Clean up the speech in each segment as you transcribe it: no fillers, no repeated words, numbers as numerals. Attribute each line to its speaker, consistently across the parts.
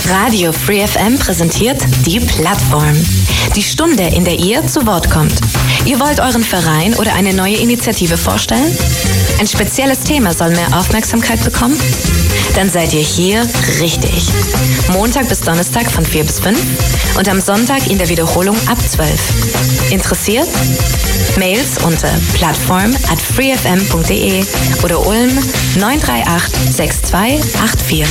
Speaker 1: Radio Free FM präsentiert die Plattform. Die Stunde, in der ihr zu Wort kommt. Ihr wollt euren Verein oder eine neue Initiative vorstellen? Ein spezielles Thema soll mehr Aufmerksamkeit bekommen? Dann seid ihr hier richtig. Montag bis Donnerstag von 4 bis 5 und am Sonntag in der Wiederholung ab 12. Interessiert? Mails unter plattform@freefm.de oder Ulm 938 6284.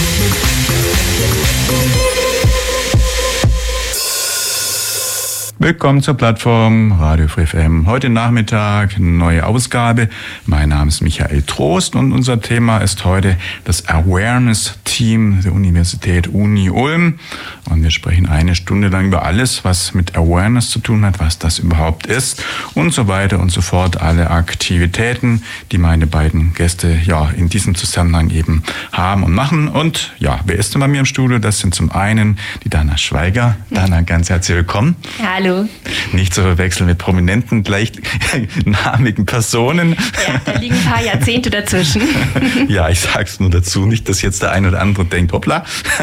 Speaker 2: Willkommen zur Plattform Radio Free FM. Heute Nachmittag eine neue Ausgabe. Mein Name ist Michael Trost und unser Thema ist heute das Awareness-Team der Universität Uni Ulm. Und wir sprechen eine Stunde lang über alles, was mit Awareness zu tun hat, was das überhaupt ist und so weiter und so fort. Alle Aktivitäten, die meine beiden Gäste in diesem Zusammenhang eben haben und machen. Und wer ist denn bei mir im Studio? Das sind zum einen die Dana Schweiger. Dana, ganz herzlich willkommen.
Speaker 3: Hallo.
Speaker 2: Nicht zu verwechseln mit prominenten, gleichnamigen Personen.
Speaker 3: Ja, da liegen ein paar Jahrzehnte dazwischen.
Speaker 2: Ja, ich sag's nur dazu, nicht, dass jetzt der eine oder andere denkt, hoppla.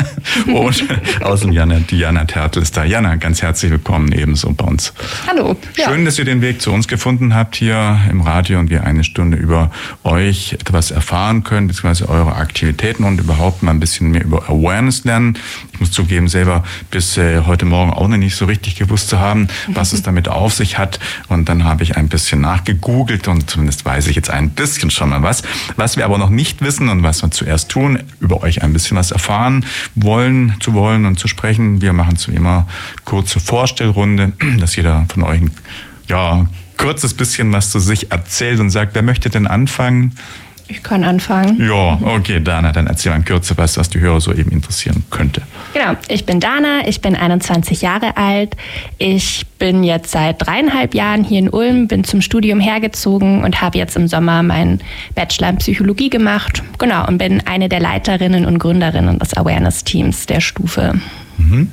Speaker 2: Und außerdem Jana Tertel ist da. Jana, ganz herzlich willkommen ebenso bei uns.
Speaker 3: Hallo. Ja.
Speaker 2: Schön, dass ihr den Weg zu uns gefunden habt hier im Radio und wir eine Stunde über euch etwas erfahren können, beziehungsweise eure Aktivitäten und überhaupt mal ein bisschen mehr über Awareness lernen. Ich muss zugeben, selber bis heute Morgen auch noch nicht so richtig gewusst zu haben, was es damit auf sich hat. Und dann habe ich ein bisschen nachgegoogelt und zumindest weiß ich jetzt ein bisschen schon mal was. Was wir aber noch nicht wissen und was wir zuerst tun, über euch ein bisschen was erfahren wollen und zu sprechen. Wir machen zu immer kurze Vorstellrunde, dass jeder von euch ein kurzes bisschen was zu sich erzählt und sagt, wer möchte denn anfangen?
Speaker 3: Ich kann anfangen.
Speaker 2: Ja, okay, Dana, dann erzähl mal in Kürze was die Hörer so eben interessieren könnte.
Speaker 3: Genau, ich bin Dana, ich bin 21 Jahre alt. Ich bin jetzt seit 3,5 Jahren hier in Ulm, bin zum Studium hergezogen und habe jetzt im Sommer meinen Bachelor in Psychologie gemacht. Genau, und bin eine der Leiterinnen und Gründerinnen des Awareness-Teams der Stufe.
Speaker 2: Mhm.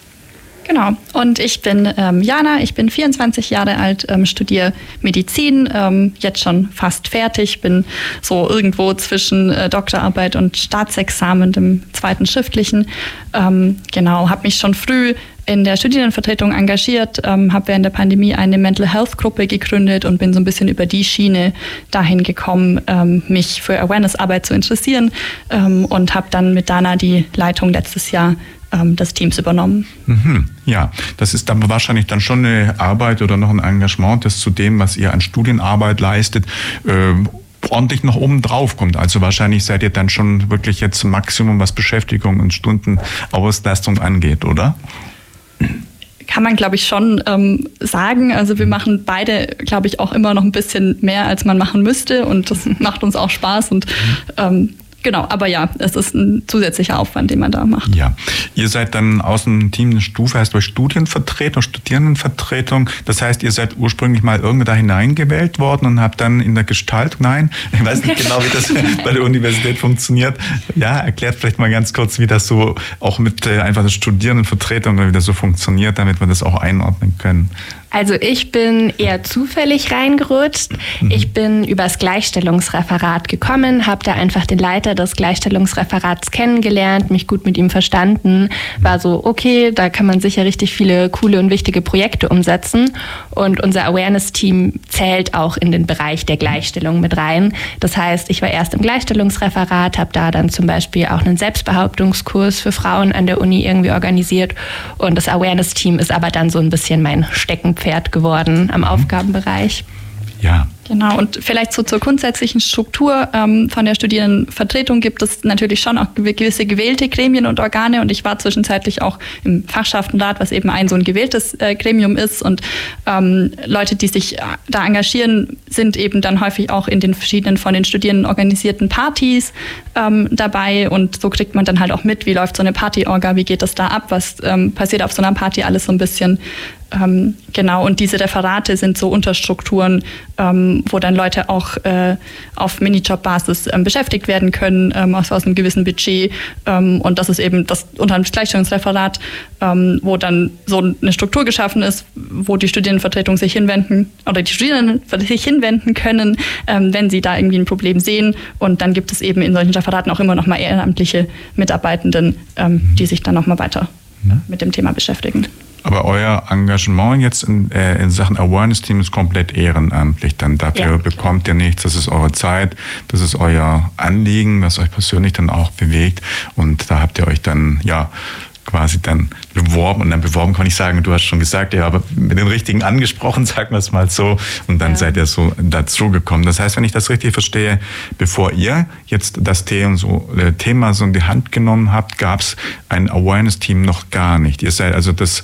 Speaker 4: Genau, und ich bin Jana, ich bin 24 Jahre alt, studiere Medizin, jetzt schon fast fertig, bin so irgendwo zwischen Doktorarbeit und Staatsexamen, dem zweiten schriftlichen. Genau, habe mich schon früh in der Studierendenvertretung engagiert, habe während der Pandemie eine Mental Health Gruppe gegründet und bin so ein bisschen über die Schiene dahin gekommen, mich für Awareness-Arbeit zu interessieren und habe dann mit Dana die Leitung letztes Jahr des Teams übernommen.
Speaker 2: Mhm. Ja, das ist dann wahrscheinlich dann schon eine Arbeit oder noch ein Engagement, das zu dem, was ihr an Studienarbeit leistet, ordentlich noch oben drauf kommt. Also wahrscheinlich seid ihr dann schon wirklich jetzt Maximum, was Beschäftigung und Stundenauslastung angeht, oder?
Speaker 4: Kann man, glaube ich, schon sagen. Also wir machen beide, glaube ich, auch immer noch ein bisschen mehr, als man machen müsste. Und das macht uns auch Spaß. Und genau, aber ja, es ist ein zusätzlicher Aufwand, den man da macht.
Speaker 2: Ja, ihr seid dann aus dem Team eine Stufe, heißt euch Studienvertretung, Studierendenvertretung. Das heißt, ihr seid ursprünglich mal irgendwie da hineingewählt worden und habt dann in der Gestaltung, ich weiß nicht genau, wie das bei der Universität funktioniert. Ja, erklärt vielleicht mal ganz kurz, wie das so auch mit einfach der Studierendenvertretung wie das so funktioniert, damit wir das auch einordnen können.
Speaker 3: Also ich bin eher zufällig reingerutscht. Ich bin übers Gleichstellungsreferat gekommen, habe da einfach den Leiter des Gleichstellungsreferats kennengelernt, mich gut mit ihm verstanden, war so, okay, da kann man sicher richtig viele coole und wichtige Projekte umsetzen. Und unser Awareness-Team zählt auch in den Bereich der Gleichstellung mit rein. Das heißt, ich war erst im Gleichstellungsreferat, habe da dann zum Beispiel auch einen Selbstbehauptungskurs für Frauen an der Uni irgendwie organisiert. Und das Awareness-Team ist aber dann so ein bisschen mein Steckenpferd geworden am Aufgabenbereich.
Speaker 2: Ja.
Speaker 4: Genau, und vielleicht so zur grundsätzlichen Struktur von der Studierendenvertretung gibt es natürlich schon auch gewisse gewählte Gremien und Organe und ich war zwischenzeitlich auch im Fachschaftenrat, was eben so ein gewähltes Gremium ist und Leute, die sich da engagieren, sind eben dann häufig auch in den verschiedenen von den Studierenden organisierten Partys dabei und so kriegt man dann halt auch mit, wie läuft so eine Partyorga, wie geht das da ab, was passiert auf so einer Party alles so ein bisschen. Genau, und diese Referate sind so Unterstrukturen, wo dann Leute auch auf Minijob-Basis beschäftigt werden können, aus einem gewissen Budget. Und das ist eben das unter dem Gleichstellungsreferat, wo dann so eine Struktur geschaffen ist, wo die Studierendenvertretung sich hinwenden oder die Studierenden sich hinwenden können, wenn sie da irgendwie ein Problem sehen. Und dann gibt es eben in solchen Referaten auch immer noch mal ehrenamtliche Mitarbeitenden, die sich dann noch mal weiter mit dem Thema beschäftigen.
Speaker 2: Aber euer Engagement jetzt in Sachen Awareness-Team ist komplett ehrenamtlich. Dann dafür bekommt ihr nichts. Das ist eure Zeit, das ist euer Anliegen, was euch persönlich dann auch bewegt. Und da habt ihr euch dann quasi dann beworben. Und dann beworben kann ich sagen, du hast schon gesagt, ihr habt mit den Richtigen angesprochen, sagen wir es mal so. Und dann seid ihr so dazugekommen. Das heißt, wenn ich das richtig verstehe, bevor ihr jetzt das Thema so in die Hand genommen habt, gab es ein Awareness-Team noch gar nicht. Ihr seid also das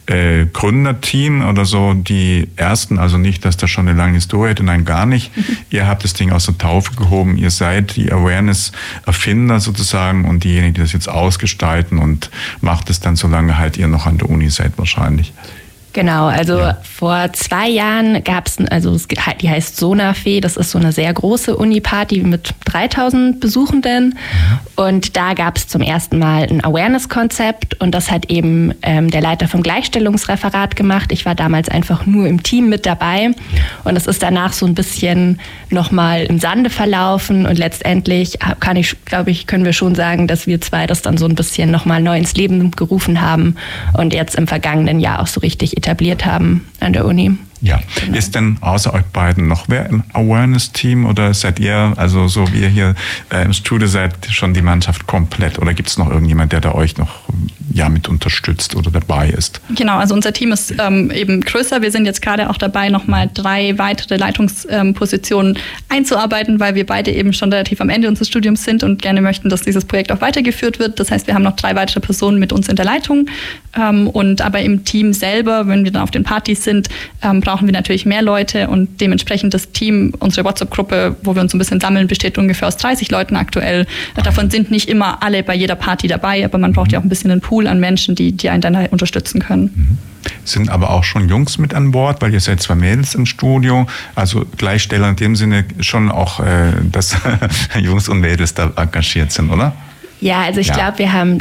Speaker 2: Gründerteam oder so, die Ersten, also nicht, dass da schon eine lange Historie hätte, nein, gar nicht. Ihr habt das Ding aus der Taufe gehoben. Ihr seid die Awareness-Erfinder sozusagen und diejenigen, die das jetzt ausgestalten und macht es dann, solange halt ihr noch an der Uni seid wahrscheinlich.
Speaker 3: Genau, also vor 2 Jahren gab es, die heißt Sonafee, das ist so eine sehr große Uni-Party mit 3000 Besuchenden und da gab es zum ersten Mal ein Awareness-Konzept und das hat eben der Leiter vom Gleichstellungsreferat gemacht. Ich war damals einfach nur im Team mit dabei und es ist danach so ein bisschen nochmal im Sande verlaufen und letztendlich können wir schon sagen, dass wir 2 das dann so ein bisschen nochmal neu ins Leben gerufen haben und jetzt im vergangenen Jahr auch so richtig etabliert haben an der Uni.
Speaker 2: Ja. Genau. Ist denn außer euch beiden noch wer im Awareness-Team oder seid ihr, also so wie ihr hier im Studio seid, schon die Mannschaft komplett? Oder gibt es noch irgendjemand, der da euch noch mit unterstützt oder dabei ist?
Speaker 4: Genau, also unser Team ist eben größer. Wir sind jetzt gerade auch dabei, nochmal 3 weitere Leitungspositionen einzuarbeiten, weil wir beide eben schon relativ am Ende unseres Studiums sind und gerne möchten, dass dieses Projekt auch weitergeführt wird. Das heißt, wir haben noch 3 weitere Personen mit uns in der Leitung. Aber im Team selber, wenn wir dann auf den Partys sind, brauchen wir natürlich mehr Leute und dementsprechend das Team, unsere WhatsApp-Gruppe, wo wir uns ein bisschen sammeln, besteht ungefähr aus 30 Leuten aktuell. Davon sind nicht immer alle bei jeder Party dabei, aber man braucht ja auch ein bisschen einen Pool an Menschen, die einen dann halt unterstützen können.
Speaker 2: Sind aber auch schon Jungs mit an Bord, weil ihr seid 2 Mädels im Studio, also Gleichsteller in dem Sinne schon auch, dass Jungs und Mädels da engagiert sind, oder?
Speaker 3: Ja, also ich glaube, wir haben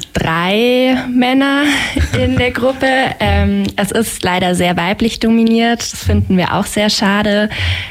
Speaker 3: 3 Männer in der Gruppe. Es ist leider sehr weiblich dominiert. Das finden wir auch sehr schade.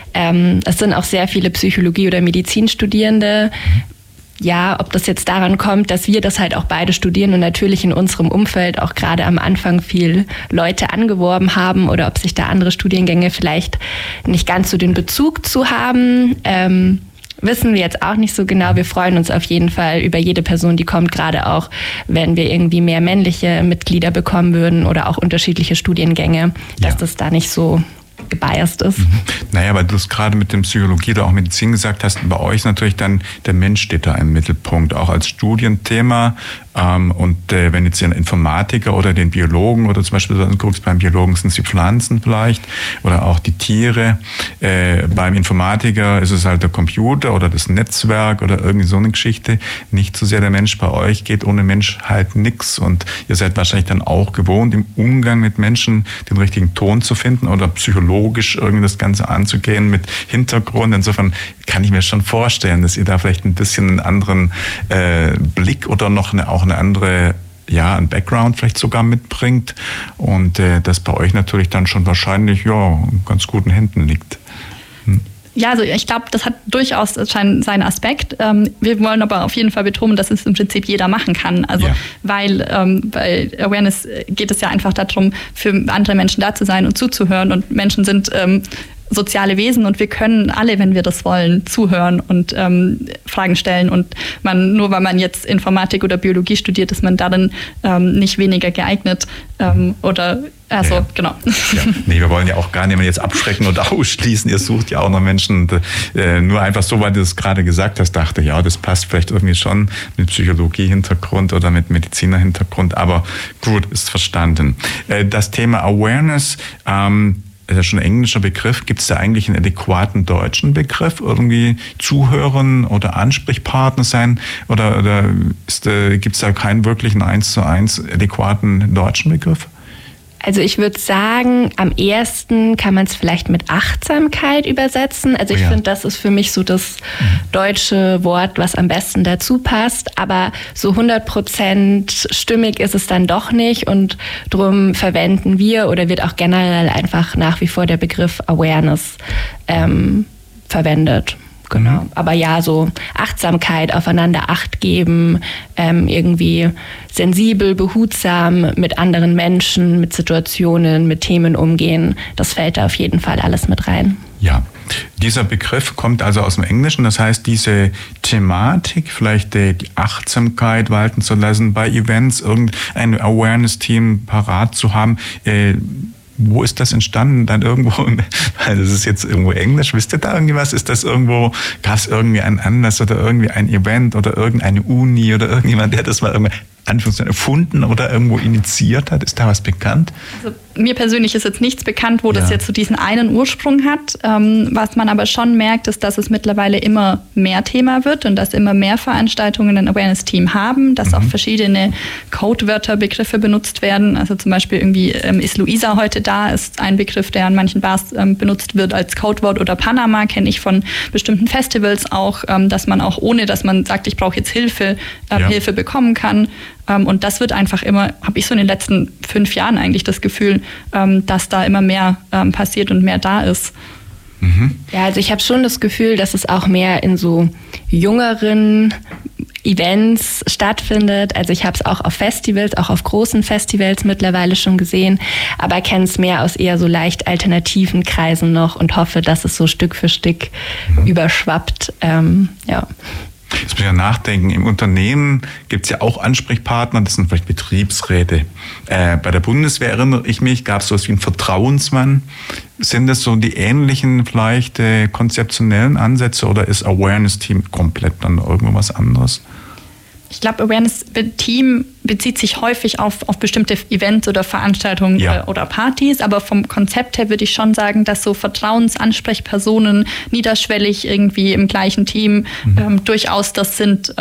Speaker 3: Es sind auch sehr viele Psychologie- oder Medizinstudierende. Ja, ob das jetzt daran kommt, dass wir das halt auch beide studieren und natürlich in unserem Umfeld auch gerade am Anfang viel Leute angeworben haben oder ob sich da andere Studiengänge vielleicht nicht ganz so den Bezug zu haben. Wissen wir jetzt auch nicht so genau. Wir freuen uns auf jeden Fall über jede Person, die kommt, gerade auch, wenn wir irgendwie mehr männliche Mitglieder bekommen würden oder auch unterschiedliche Studiengänge, dass das da nicht so gebiased ist.
Speaker 2: Naja, weil du es gerade mit dem Psychologie oder auch Medizin gesagt hast, bei euch natürlich dann der Mensch steht da im Mittelpunkt, auch als Studienthema. Und wenn jetzt den Informatiker oder den Biologen oder zum Beispiel du guckst, beim Biologen sind es die Pflanzen vielleicht oder auch die Tiere. Beim Informatiker ist es halt der Computer oder das Netzwerk oder irgendwie so eine Geschichte. Nicht so sehr der Mensch. Bei euch geht ohne Mensch halt nichts. Und ihr seid wahrscheinlich dann auch gewohnt, im Umgang mit Menschen den richtigen Ton zu finden oder psychologisch irgendwie das Ganze anzugehen mit Hintergrund. Insofern kann ich mir schon vorstellen, dass ihr da vielleicht ein bisschen einen anderen Blick oder noch eine andere, ein Background vielleicht sogar mitbringt und das bei euch natürlich dann schon wahrscheinlich in ganz guten Händen liegt.
Speaker 4: Ja, also ich glaube, das hat durchaus seinen Aspekt. Wir wollen aber auf jeden Fall betonen, dass es im Prinzip jeder machen kann. Also weil bei Awareness geht es ja einfach darum, für andere Menschen da zu sein und zuzuhören und Menschen sind soziale Wesen und wir können alle, wenn wir das wollen, zuhören und Fragen stellen und nur weil man jetzt Informatik oder Biologie studiert, ist man darin nicht weniger geeignet genau.
Speaker 2: Ja. Nee, wir wollen ja auch gar nicht mehr jetzt abschrecken und ausschließen. Ihr sucht ja auch noch Menschen. Nur einfach so, weil du es gerade gesagt hast, dachte das passt vielleicht irgendwie schon mit Psychologie-Hintergrund oder mit Mediziner-Hintergrund. Aber gut, ist verstanden. Das Thema Awareness, ist ja schon ein englischer Begriff. Gibt es da eigentlich einen adäquaten deutschen Begriff? Irgendwie zuhören oder Ansprechpartner sein? Oder gibt es da keinen wirklichen 1:1 adäquaten deutschen Begriff?
Speaker 3: Also ich würde sagen, am ehesten kann man es vielleicht mit Achtsamkeit übersetzen. Also ich finde, das ist für mich so das deutsche Wort, was am besten dazu passt. Aber so 100% stimmig ist es dann doch nicht. Und drum verwenden wir oder wird auch generell einfach nach wie vor der Begriff Awareness verwendet. Genau. Aber ja, so Achtsamkeit, aufeinander Acht geben, irgendwie sensibel, behutsam mit anderen Menschen, mit Situationen, mit Themen umgehen, das fällt da auf jeden Fall alles mit rein.
Speaker 2: Ja, dieser Begriff kommt also aus dem Englischen, das heißt, diese Thematik, vielleicht die Achtsamkeit walten zu lassen, bei Events irgendein Awareness-Team parat zu haben, wo ist das entstanden? Dann irgendwo, das ist jetzt irgendwo Englisch, wisst ihr da irgendwie was? Ist das irgendwo, gab es irgendwie einen Anlass oder irgendwie ein Event oder irgendeine Uni oder irgendjemand, der das mal irgendwie erfunden oder irgendwo initiiert hat? Ist da was bekannt?
Speaker 4: Also mir persönlich ist jetzt nichts bekannt, wo das jetzt so diesen einen Ursprung hat. Was man aber schon merkt, ist, dass es mittlerweile immer mehr Thema wird und dass immer mehr Veranstaltungen ein Awareness-Team haben, dass auch verschiedene Codewörter, Begriffe benutzt werden. Also zum Beispiel irgendwie ist Luisa heute da, ist ein Begriff, der an manchen Bars benutzt wird als Codewort, oder Panama kenne ich von bestimmten Festivals auch, dass man auch ohne, dass man sagt, ich brauche jetzt Hilfe, Hilfe bekommen kann. Und das wird einfach immer, habe ich so in den letzten 5 Jahren eigentlich das Gefühl, dass da immer mehr passiert und mehr da ist.
Speaker 3: Ja, also ich habe schon das Gefühl, dass es auch mehr in so jüngeren Events stattfindet. Also ich habe es auch auf Festivals, auch auf großen Festivals mittlerweile schon gesehen, aber kenne es mehr aus eher so leicht alternativen Kreisen noch und hoffe, dass es so Stück für Stück überschwappt.
Speaker 2: Jetzt muss ich ja nachdenken, im Unternehmen gibt es ja auch Ansprechpartner, das sind vielleicht Betriebsräte. Bei der Bundeswehr, erinnere ich mich, gab es sowas wie einen Vertrauensmann. Sind das so die ähnlichen vielleicht konzeptionellen Ansätze oder ist Awareness-Team komplett dann irgendwo was anderes?
Speaker 4: Ich glaube, Awareness-Team bezieht sich häufig auf bestimmte Events oder Veranstaltungen oder Partys, aber vom Konzept her würde ich schon sagen, dass so Vertrauensansprechpersonen niederschwellig irgendwie im gleichen Team durchaus das sind,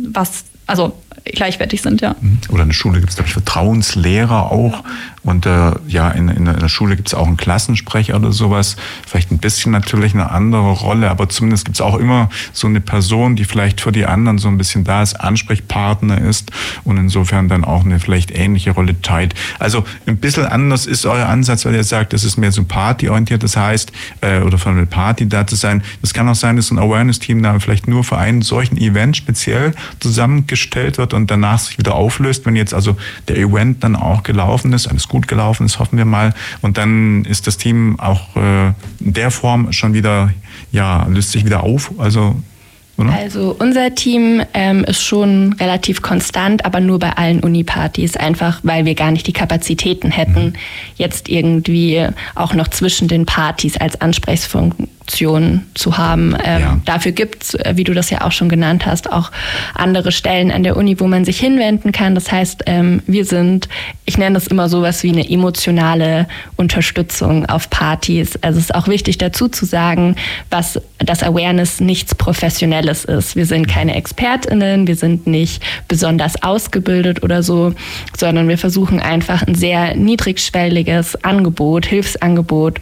Speaker 4: gleichwertig sind, ja.
Speaker 2: Oder in der Schule gibt es, glaube ich, Vertrauenslehrer auch. Und in der Schule gibt es auch einen Klassensprecher oder sowas. Vielleicht ein bisschen natürlich eine andere Rolle, aber zumindest gibt es auch immer so eine Person, die vielleicht für die anderen so ein bisschen da ist, Ansprechpartner ist und insofern dann auch eine vielleicht ähnliche Rolle teilt. Also ein bisschen anders ist euer Ansatz, weil ihr sagt, das ist mehr so partyorientiert, das heißt, oder von einer Party da zu sein. Das kann auch sein, dass ein Awareness-Team da vielleicht nur für einen solchen Event speziell zusammengestellt wird und danach sich wieder auflöst, wenn jetzt also der Event dann auch gelaufen ist, alles gut gelaufen ist, hoffen wir mal, und dann ist das Team auch in der Form schon wieder, löst sich wieder auf, also oder?
Speaker 3: Also unser Team ist schon relativ konstant, aber nur bei allen Uni-Partys, einfach weil wir gar nicht die Kapazitäten hätten, jetzt irgendwie auch noch zwischen den Partys als Ansprechfunktion zu haben. Dafür gibt's, wie du das ja auch schon genannt hast, auch andere Stellen an der Uni, wo man sich hinwenden kann. Das heißt, wir sind, ich nenne das immer sowas wie eine emotionale Unterstützung auf Partys. Also es ist auch wichtig dazu zu sagen, dass Awareness nichts Professionelles ist. Wir sind keine ExpertInnen, wir sind nicht besonders ausgebildet oder so, sondern wir versuchen einfach ein sehr niedrigschwelliges Angebot, Hilfsangebot,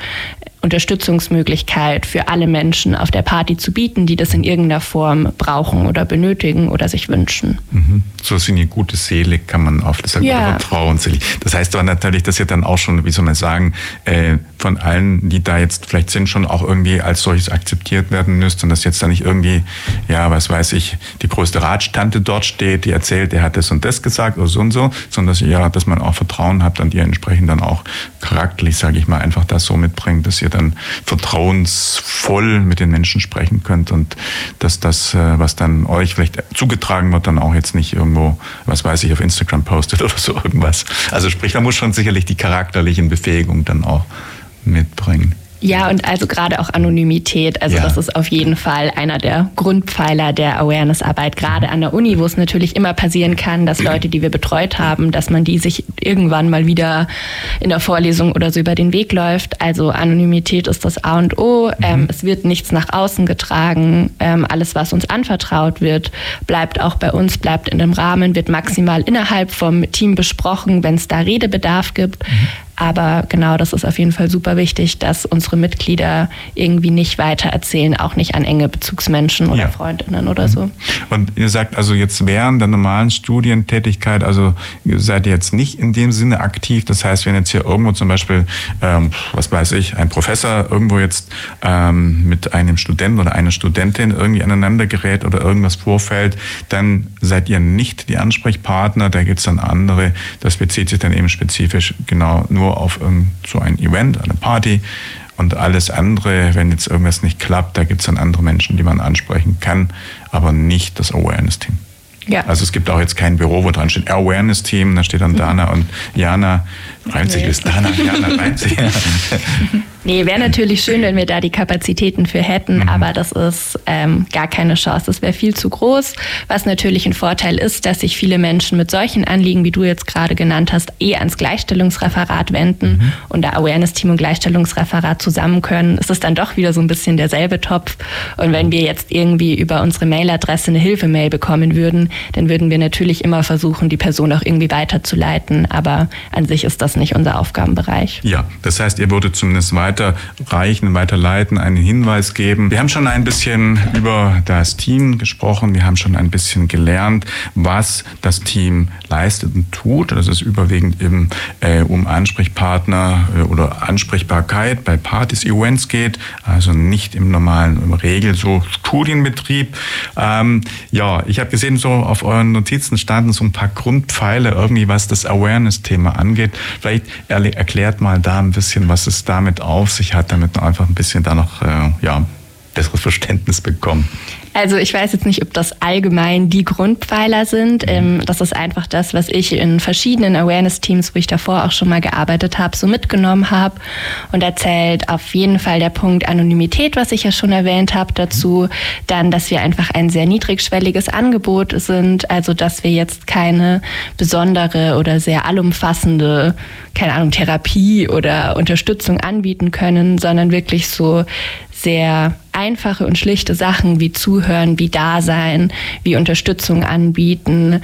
Speaker 3: Unterstützungsmöglichkeit für alle Menschen auf der Party zu bieten, die das in irgendeiner Form brauchen oder benötigen oder sich wünschen.
Speaker 2: So ist eine gute Seele, kann man auf das vertrauen. Das heißt aber natürlich, dass ihr dann auch schon, wie soll man sagen, von allen, die da jetzt vielleicht sind, schon auch irgendwie als solches akzeptiert werden müsst und dass jetzt da nicht irgendwie, was weiß ich, die größte Ratstante dort steht, die erzählt, der hat das und das gesagt oder so und so, sondern dass man auch Vertrauen habt und ihr entsprechend dann auch charakterlich, sage ich mal, einfach das so mitbringt, dass ihr dann vertrauensvoll mit den Menschen sprechen könnt und dass das, was dann euch vielleicht zugetragen wird, dann auch jetzt nicht irgendwo, was weiß ich, auf Instagram postet oder so irgendwas. Also sprich, da muss schon sicherlich die charakterlichen Befähigungen dann auch mitbringen.
Speaker 3: Ja, und also gerade auch Anonymität. Also das ist auf jeden Fall einer der Grundpfeiler der Awareness-Arbeit, gerade an der Uni, wo es natürlich immer passieren kann, dass Leute, die wir betreut haben, dass man die sich irgendwann mal wieder in der Vorlesung oder so über den Weg läuft. Also Anonymität ist das A und O. Es wird nichts nach außen getragen. Alles, was uns anvertraut wird, bleibt auch bei uns, bleibt in dem Rahmen, wird maximal innerhalb vom Team besprochen, wenn es da Redebedarf gibt. Aber genau, das ist auf jeden Fall super wichtig, dass unsere Mitglieder irgendwie nicht weitererzählen, auch nicht an enge Bezugsmenschen oder Freundinnen oder so.
Speaker 2: Und ihr sagt also jetzt während der normalen Studientätigkeit, also ihr seid jetzt nicht in dem Sinne aktiv. Das heißt, wenn jetzt hier irgendwo zum Beispiel, was weiß ich, ein Professor irgendwo jetzt mit einem Studenten oder einer Studentin irgendwie aneinander gerät oder irgendwas vorfällt, dann seid ihr nicht die Ansprechpartner. Da gibt es dann andere. Das bezieht sich dann eben spezifisch genau nur auf so ein Event, eine Party. Und alles andere, wenn jetzt irgendwas nicht klappt, da gibt es dann andere Menschen, die man ansprechen kann, aber nicht das Awareness-Team. Ja. Also es gibt auch jetzt kein Büro, wo dran steht Awareness-Team, da steht dann Dana und Jana. Einzig ist Dana, Jana, einzig.
Speaker 3: Nee, wäre natürlich schön, wenn wir da die Kapazitäten für hätten, aber das ist gar keine Chance. Das wäre viel zu groß. Was natürlich ein Vorteil ist, dass sich viele Menschen mit solchen Anliegen, wie du jetzt gerade genannt hast, ans Gleichstellungsreferat wenden und da Awareness-Team und Gleichstellungsreferat zusammen können. Es ist dann doch wieder so ein bisschen derselbe Topf. Und wenn wir jetzt irgendwie über unsere Mailadresse eine Hilfemail bekommen würden, dann würden wir natürlich immer versuchen, die Person auch irgendwie weiterzuleiten. Aber an sich ist das nicht unser Aufgabenbereich.
Speaker 2: Ja, das heißt, ihr würdet zumindest weiterreichen, weiterleiten, einen Hinweis geben. Wir haben schon ein bisschen über das Team gesprochen. Wir haben schon ein bisschen gelernt, was das Team leistet und tut. Das ist überwiegend eben um Ansprechpartner oder Ansprechbarkeit bei Partys, Events geht. Also nicht im normalen, Regel so Studienbetrieb. Ja, ich habe gesehen, so auf euren Notizen standen so ein paar Grundpfeile irgendwie, was das Awareness-Thema angeht. Vielleicht erklärt mal da ein bisschen, was es damit auf sich hat, damit man einfach ein bisschen da noch besseres Verständnis bekommen.
Speaker 3: Also ich weiß jetzt nicht, ob das allgemein die Grundpfeiler sind. Das ist einfach das, was ich in verschiedenen Awareness-Teams, wo ich davor auch schon mal gearbeitet habe, so mitgenommen habe. Und da zählt auf jeden Fall der Punkt Anonymität, was ich ja schon erwähnt habe, dazu. Dann, dass wir einfach ein sehr niedrigschwelliges Angebot sind. Also dass wir jetzt keine besondere oder sehr allumfassende, keine Ahnung, Therapie oder Unterstützung anbieten können, sondern wirklich so sehr einfache und schlichte Sachen wie Zuhören, wie Dasein, wie Unterstützung anbieten,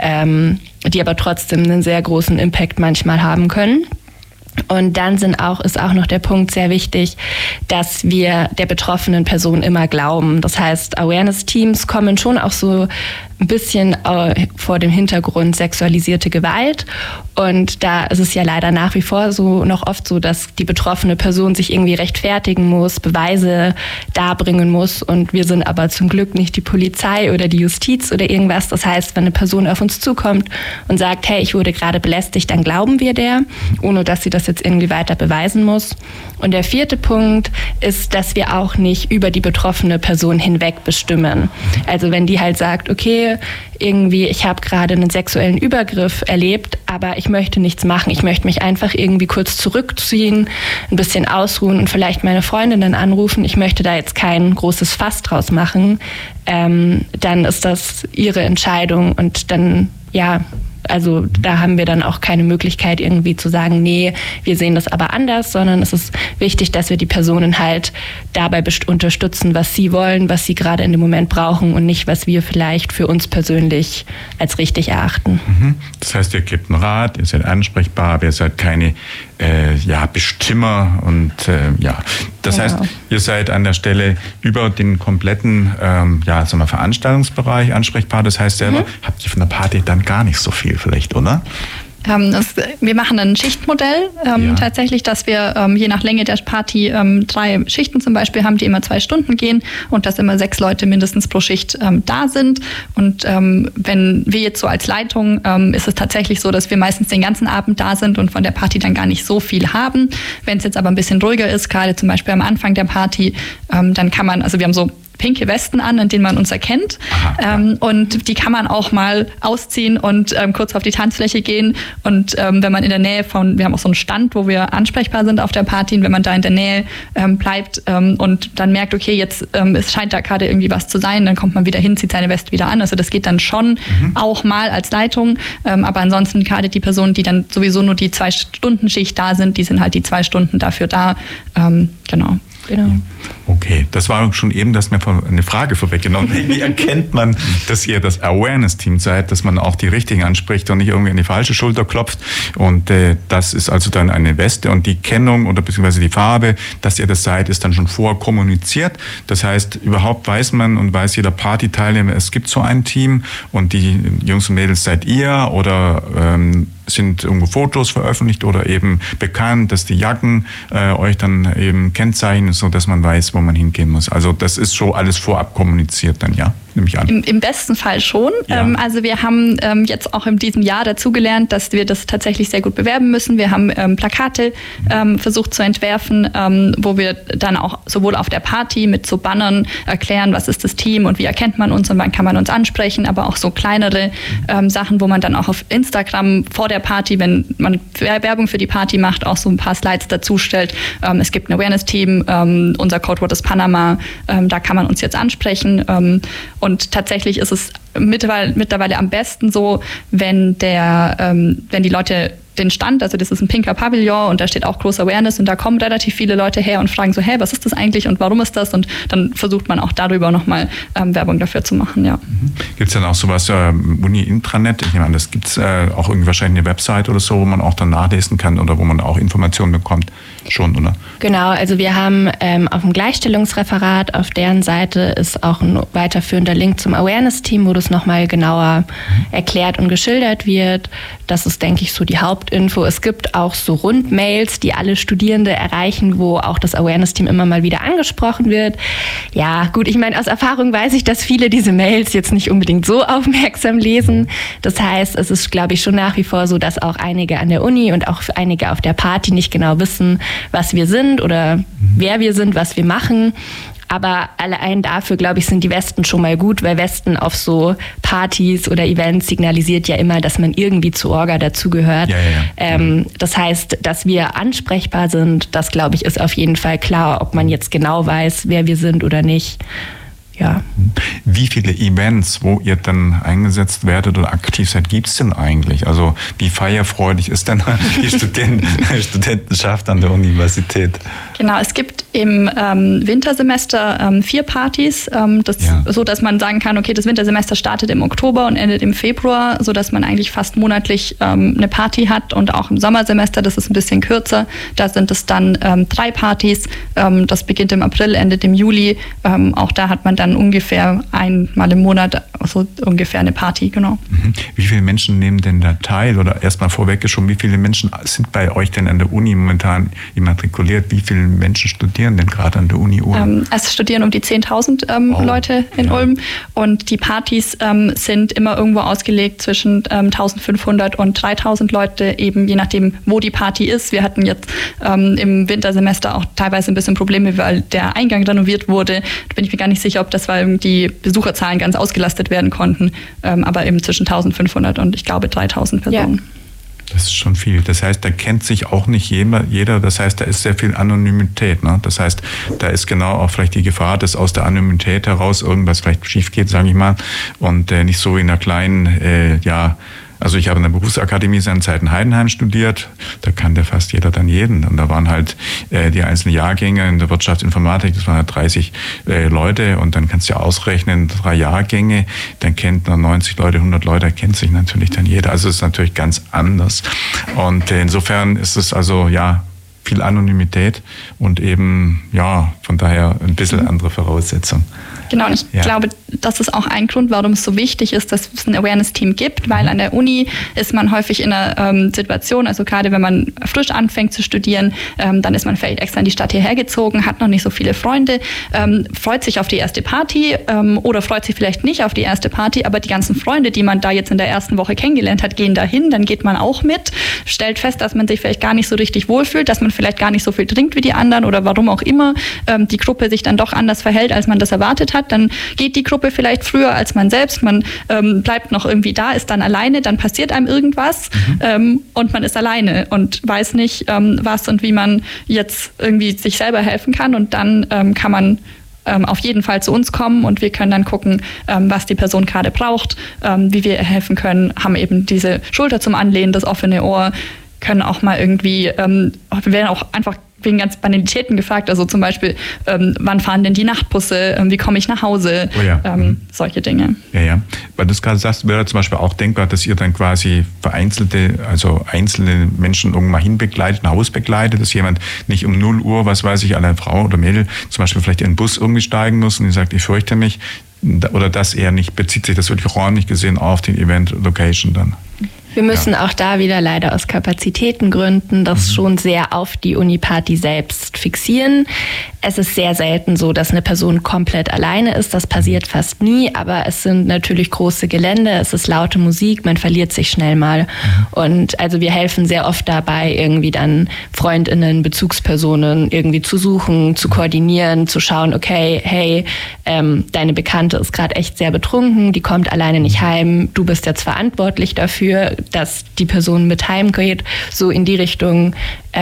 Speaker 3: die aber trotzdem einen sehr großen Impact manchmal haben können. Und dann ist auch noch der Punkt sehr wichtig, dass wir der betroffenen Person immer glauben. Das heißt, Awareness-Teams kommen schon auch so ein bisschen vor dem Hintergrund sexualisierte Gewalt. Und da ist es ja leider nach wie vor so noch oft so, dass die betroffene Person sich irgendwie rechtfertigen muss, Beweise darbringen muss. Und wir sind aber zum Glück nicht die Polizei oder die Justiz oder irgendwas. Das heißt, wenn eine Person auf uns zukommt und sagt, hey, ich wurde gerade belästigt, dann glauben wir der, ohne dass sie das jetzt irgendwie weiter beweisen muss. Und der 4. Punkt ist, dass wir auch nicht über die betroffene Person hinweg bestimmen. Also wenn die halt sagt, okay, irgendwie, ich habe gerade einen sexuellen Übergriff erlebt, aber ich möchte nichts machen. Ich möchte mich einfach irgendwie kurz zurückziehen, ein bisschen ausruhen und vielleicht meine Freundinnen anrufen. Ich möchte da jetzt kein großes Fass draus machen. Dann ist das ihre Entscheidung und dann, also da haben wir dann auch keine Möglichkeit irgendwie zu sagen, nee, wir sehen das aber anders, sondern es ist wichtig, dass wir die Personen halt dabei unterstützen, was sie wollen, was sie gerade in dem Moment brauchen und nicht, was wir vielleicht für uns persönlich als richtig erachten.
Speaker 2: Das heißt, ihr gebt einen Rat, ihr seid ansprechbar, aber ihr seid keine Bestimmer und das heißt, ihr seid an der Stelle über den kompletten Veranstaltungsbereich ansprechbar. Das heißt selber, habt ihr von der Party dann gar nicht so viel vielleicht, oder?
Speaker 4: Wir machen ein Schichtmodell tatsächlich, dass wir je nach Länge der Party 3 Schichten zum Beispiel haben, die immer 2 Stunden gehen und dass immer 6 Leute mindestens pro Schicht da sind. Und wenn wir jetzt so als Leitung, ist es tatsächlich so, dass wir meistens den ganzen Abend da sind und von der Party dann gar nicht so viel haben. Wenn es jetzt aber ein bisschen ruhiger ist, gerade zum Beispiel am Anfang der Party, dann kann man, also wir haben so pinke Westen an, in denen man uns erkennt. Und die kann man auch mal ausziehen und kurz auf die Tanzfläche gehen. Und wenn man in der Nähe wir haben auch so einen Stand, wo wir ansprechbar sind auf der Party. Und wenn man da in der Nähe bleibt und dann merkt, okay, jetzt es scheint da gerade irgendwie was zu sein, dann kommt man wieder hin, zieht seine Weste wieder an. Also das geht dann schon auch mal als Leitung. Aber ansonsten gerade die Personen, die dann sowieso nur die 2-Stunden-Schicht da sind, die sind halt die 2 Stunden dafür da. Genau.
Speaker 2: Okay, das war schon eben, dass mir eine Frage vorweggenommen. Wie erkennt man, dass ihr das Awareness-Team seid, dass man auch die Richtigen anspricht und nicht irgendwie an die falsche Schulter klopft? Und das ist also dann eine Weste und die Kennung oder beziehungsweise die Farbe, dass ihr das seid, ist dann schon vorkommuniziert. Das heißt, überhaupt weiß man und weiß jeder Partyteilnehmer, es gibt so ein Team und die Jungs und Mädels seid ihr oder sind irgendwo Fotos veröffentlicht oder eben bekannt, dass die Jacken euch dann eben kennzeichnen, so dass man weiß, wo man hingehen muss. Also das ist schon alles vorab kommuniziert dann, ja? Nehme ich an.
Speaker 4: Im besten Fall schon. Ja. Also wir haben jetzt auch in diesem Jahr dazugelernt, dass wir das tatsächlich sehr gut bewerben müssen. Wir haben Plakate versucht zu entwerfen, wo wir dann auch sowohl auf der Party mit so Bannern erklären, was ist das Team und wie erkennt man uns und wann kann man uns ansprechen, aber auch so kleinere Sachen, wo man dann auch auf Instagram vor der Party, wenn man Werbung für die Party macht, auch so ein paar Slides dazu stellt. Es gibt ein Awareness-Team, unser Codewort ist Panama, da kann man uns jetzt ansprechen. Und tatsächlich ist es mittlerweile am besten so, wenn die Leute den Stand, also das ist ein pinker Pavillon und da steht auch groß Awareness und da kommen relativ viele Leute her und fragen so, hey, was ist das eigentlich und warum ist das? Und dann versucht man auch darüber nochmal Werbung dafür zu machen, ja.
Speaker 2: Gibt es dann auch sowas, Uni-Intranet? Ich nehme an, das gibt es auch irgendwie wahrscheinlich eine Website oder so, wo man auch dann nachlesen kann oder wo man auch Informationen bekommt? Schon, oder?
Speaker 3: Genau, also wir haben auf dem Gleichstellungsreferat, auf deren Seite ist auch ein weiterführender Link zum Awareness-Team, wo das nochmal genauer erklärt und geschildert wird. Das ist, denke ich, so die Hauptinfo. Es gibt auch so Rundmails, die alle Studierende erreichen, wo auch das Awareness-Team immer mal wieder angesprochen wird. Ja, gut, ich meine, aus Erfahrung weiß ich, dass viele diese Mails jetzt nicht unbedingt so aufmerksam lesen. Das heißt, es ist, glaube ich, schon nach wie vor so, dass auch einige an der Uni und auch einige auf der Party nicht genau wissen, was wir sind oder wer wir sind, was wir machen. Aber allein dafür, glaube ich, sind die Westen schon mal gut, weil Westen auf so Partys oder Events signalisiert ja immer, dass man irgendwie zu Orga dazugehört. Ja. Das heißt, dass wir ansprechbar sind, das, glaube ich, ist auf jeden Fall klar, ob man jetzt genau weiß, wer wir sind oder nicht. Ja.
Speaker 2: Wie viele Events, wo ihr dann eingesetzt werdet oder aktiv seid, gibt es denn eigentlich? Also wie feierfreudig ist denn die Studentenschaft an der Universität?
Speaker 4: Genau, es gibt im Wintersemester 4 Partys, so dass man sagen kann, okay, das Wintersemester startet im Oktober und endet im Februar, so dass man eigentlich fast monatlich eine Party hat und auch im Sommersemester, das ist ein bisschen kürzer, da sind es dann 3 Partys, das beginnt im April, endet im Juli, auch da hat man dann ungefähr einmal im Monat so ungefähr eine Party, genau.
Speaker 2: Wie viele Menschen nehmen denn da teil? Oder erstmal vorweggeschoben, wie viele Menschen sind bei euch denn an der Uni momentan immatrikuliert? Wie viele Menschen studieren denn gerade an der Uni Ulm?
Speaker 4: Es studieren um die 10.000 Leute in Ulm und die Partys sind immer irgendwo ausgelegt zwischen 1.500 und 3.000 Leute, eben je nachdem, wo die Party ist. Wir hatten jetzt im Wintersemester auch teilweise ein bisschen Probleme, weil der Eingang renoviert wurde. Da bin ich mir gar nicht sicher, ob das war, die Besucherzahlen ganz ausgelastet werden konnten, aber eben zwischen 1.500 und ich glaube 3.000 Personen. Ja.
Speaker 2: Das ist schon viel. Das heißt, da kennt sich auch nicht jeder. Das heißt, da ist sehr viel Anonymität. Ne? Das heißt, da ist genau auch vielleicht die Gefahr, dass aus der Anonymität heraus irgendwas vielleicht schief geht, sage ich mal. Und nicht so in einer kleinen, also ich habe in der Berufsakademie seinerzeit in Heidenheim studiert, da kannte fast jeder dann jeden. Und da waren halt die einzelnen Jahrgänge in der Wirtschaftsinformatik, das waren halt 30 Leute und dann kannst du ja ausrechnen, 3 Jahrgänge, dann kennt man 90 Leute, 100 Leute, da kennt sich natürlich dann jeder. Also es ist natürlich ganz anders. Und insofern ist es also, viel Anonymität und eben, von daher ein bisschen andere Voraussetzungen.
Speaker 4: Genau, und ich glaube, das ist auch ein Grund, warum es so wichtig ist, dass es ein Awareness-Team gibt, weil an der Uni ist man häufig in einer Situation, also gerade wenn man frisch anfängt zu studieren, dann ist man vielleicht extra in die Stadt hierher gezogen, hat noch nicht so viele Freunde, freut sich auf die erste Party oder freut sich vielleicht nicht auf die erste Party, aber die ganzen Freunde, die man da jetzt in der ersten Woche kennengelernt hat, gehen dahin, dann geht man auch mit, stellt fest, dass man sich vielleicht gar nicht so richtig wohlfühlt, dass man vielleicht gar nicht so viel trinkt wie die anderen oder warum auch immer die Gruppe sich dann doch anders verhält, als man das erwartet hat. Dann geht die Gruppe vielleicht früher als man selbst, man bleibt noch irgendwie da, ist dann alleine, dann passiert einem irgendwas und man ist alleine und weiß nicht, was und wie man jetzt irgendwie sich selber helfen kann und dann kann man auf jeden Fall zu uns kommen und wir können dann gucken, was die Person gerade braucht, wie wir helfen können, haben eben diese Schulter zum Anlehnen, das offene Ohr, können auch mal irgendwie, wir werden auch einfach wegen ganz Banalitäten gefragt, also zum Beispiel, wann fahren denn die Nachtbusse, wie komme ich nach Hause, solche Dinge.
Speaker 2: Ja. Weil du es gerade sagst, wäre zum Beispiel auch denkbar, dass ihr dann quasi einzelne Menschen irgendwann hinbegleitet, nach Hause begleitet, dass jemand nicht um 0 Uhr, was weiß ich, eine Frau oder Mädel zum Beispiel vielleicht in den Bus irgendwie steigen muss und die sagt, ich fürchte mich, oder das eher nicht, bezieht sich das wirklich räumlich gesehen auf den Event-Location dann?
Speaker 3: Wir müssen auch da wieder leider aus Kapazitätengründen das schon sehr auf die Uni-Party selbst fixieren. Es ist sehr selten so, dass eine Person komplett alleine ist. Das passiert fast nie, aber es sind natürlich große Gelände, es ist laute Musik, man verliert sich schnell mal. Und also wir helfen sehr oft dabei, irgendwie dann FreundInnen, Bezugspersonen irgendwie zu suchen, zu koordinieren, zu schauen, okay, hey, deine Bekannte ist gerade echt sehr betrunken, die kommt alleine nicht heim, du bist jetzt verantwortlich dafür, dass die Person mit heimgeht, so in die Richtung.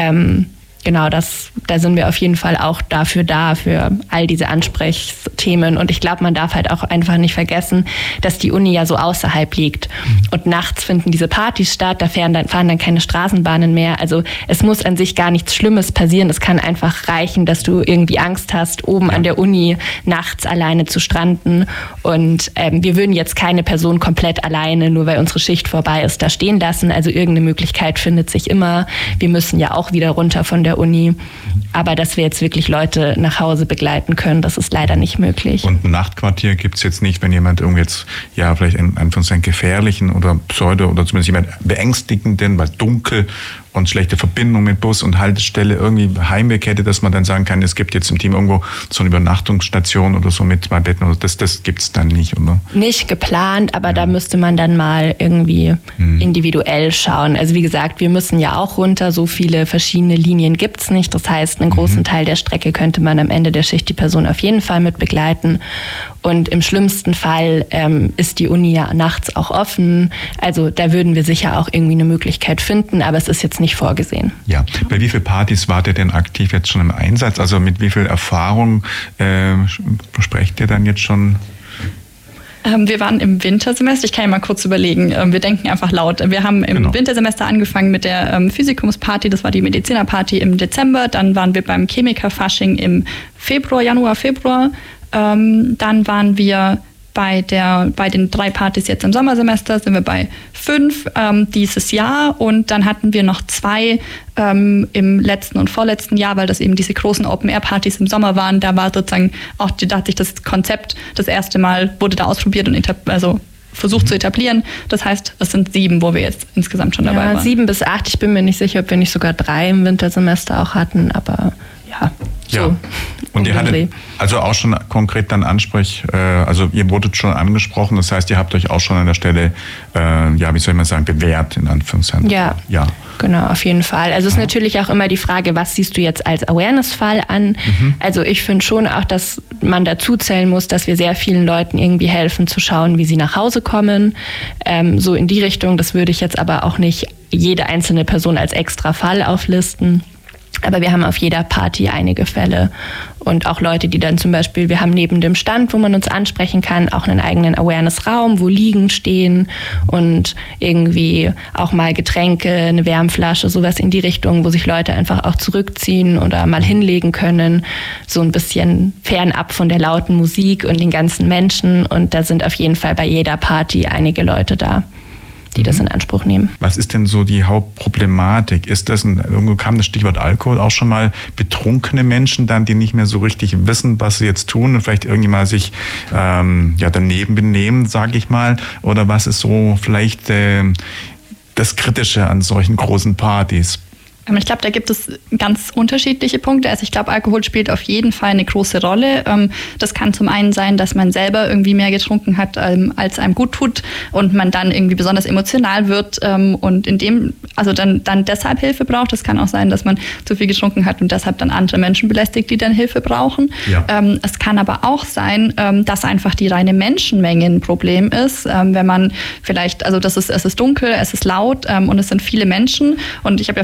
Speaker 3: Genau, da sind wir auf jeden Fall auch dafür da, für all diese Ansprechthemen. Und ich glaube, man darf halt auch einfach nicht vergessen, dass die Uni ja so außerhalb liegt. Und nachts finden diese Partys statt, da fahren dann keine Straßenbahnen mehr. Also es muss an sich gar nichts Schlimmes passieren. Es kann einfach reichen, dass du irgendwie Angst hast, oben an der Uni nachts alleine zu stranden. Und wir würden jetzt keine Person komplett alleine, nur weil unsere Schicht vorbei ist, da stehen lassen. Also irgendeine Möglichkeit findet sich immer. Wir müssen ja auch wieder runter von der Uni. Aber dass wir jetzt wirklich Leute nach Hause begleiten können, das ist leider nicht möglich.
Speaker 2: Und ein Nachtquartier gibt es jetzt nicht, wenn jemand irgendwie jetzt, ja, vielleicht von seinen gefährlichen oder Pseudo- oder zumindest jemand beängstigenden, weil dunkel und schlechte Verbindung mit Bus und Haltestelle irgendwie Heimweg hätte, dass man dann sagen kann, es gibt jetzt im Team irgendwo so eine Übernachtungsstation oder so mit 2 Betten. Oder das gibt es dann nicht, oder?
Speaker 3: Nicht geplant, aber da müsste man dann mal irgendwie individuell schauen. Also wie gesagt, wir müssen ja auch runter, so viele verschiedene Linien gibt's nicht. Das heißt, einen großen Teil der Strecke könnte man am Ende der Schicht die Person auf jeden Fall mit begleiten. Und im schlimmsten Fall ist die Uni ja nachts auch offen. Also da würden wir sicher auch irgendwie eine Möglichkeit finden, aber es ist jetzt nicht vorgesehen.
Speaker 2: Ja, bei wie vielen Partys wart ihr denn aktiv jetzt schon im Einsatz? Also mit wie viel Erfahrung sprecht ihr dann jetzt schon?
Speaker 4: Wir waren im Wintersemester. Ich kann ja mal kurz überlegen. Wir denken einfach laut. Wir haben im Wintersemester angefangen mit der Physikumsparty. Das war die Medizinerparty im Dezember. Dann waren wir beim Chemiker-Fasching im Januar, Februar. Dann waren wir bei den 3 Partys jetzt im Sommersemester, sind wir bei 5 dieses Jahr. Und dann hatten wir noch 2 im letzten und vorletzten Jahr, weil das eben diese großen Open-Air-Partys im Sommer waren. Da war sozusagen auch, da hat sich das Konzept das erste Mal, wurde da ausprobiert und versucht zu etablieren. Das heißt, es sind 7, wo wir jetzt insgesamt schon dabei waren.
Speaker 3: 7 bis 8. Ich bin mir nicht sicher, ob wir nicht sogar 3 im Wintersemester auch hatten, aber ja. So.
Speaker 2: Und ihr hattet also auch schon konkret dann also ihr wurdet schon angesprochen, das heißt, ihr habt euch auch schon an der Stelle, bewährt, in Anführungszeichen.
Speaker 3: Ja, genau, auf jeden Fall. Also es ist natürlich auch immer die Frage, was siehst du jetzt als Awareness-Fall an? Also ich finde schon auch, dass man dazu zählen muss, dass wir sehr vielen Leuten irgendwie helfen, zu schauen, wie sie nach Hause kommen. So in die Richtung, das würde ich jetzt aber auch nicht jede einzelne Person als extra Fall auflisten. Aber wir haben auf jeder Party einige Fälle und auch Leute, die dann zum Beispiel, wir haben neben dem Stand, wo man uns ansprechen kann, auch einen eigenen Awareness-Raum, wo Liegen stehen und irgendwie auch mal Getränke, eine Wärmflasche, sowas in die Richtung, wo sich Leute einfach auch zurückziehen oder mal hinlegen können, so ein bisschen fernab von der lauten Musik und den ganzen Menschen. Und da sind auf jeden Fall bei jeder Party einige Leute da, die das in Anspruch nehmen.
Speaker 2: Was ist denn so die Hauptproblematik? Ist das irgendwo kam das Stichwort Alkohol auch schon mal, betrunkene Menschen dann, die nicht mehr so richtig wissen, was sie jetzt tun und vielleicht irgendwie mal sich daneben benehmen, sage ich mal? Oder was ist so vielleicht das Kritische an solchen großen Partys?
Speaker 4: Ich glaube, da gibt es ganz unterschiedliche Punkte. Also ich glaube, Alkohol spielt auf jeden Fall eine große Rolle. Das kann zum einen sein, dass man selber irgendwie mehr getrunken hat, als einem gut tut und man dann irgendwie besonders emotional wird und dann deshalb Hilfe braucht. Es kann auch sein, dass man zu viel getrunken hat und deshalb dann andere Menschen belästigt, die dann Hilfe brauchen. Ja. Es kann aber auch sein, dass einfach die reine Menschenmenge ein Problem ist. Wenn man vielleicht, es ist dunkel, es ist laut und es sind viele Menschen. Und ich habe ja vorhin schon mal gesagt,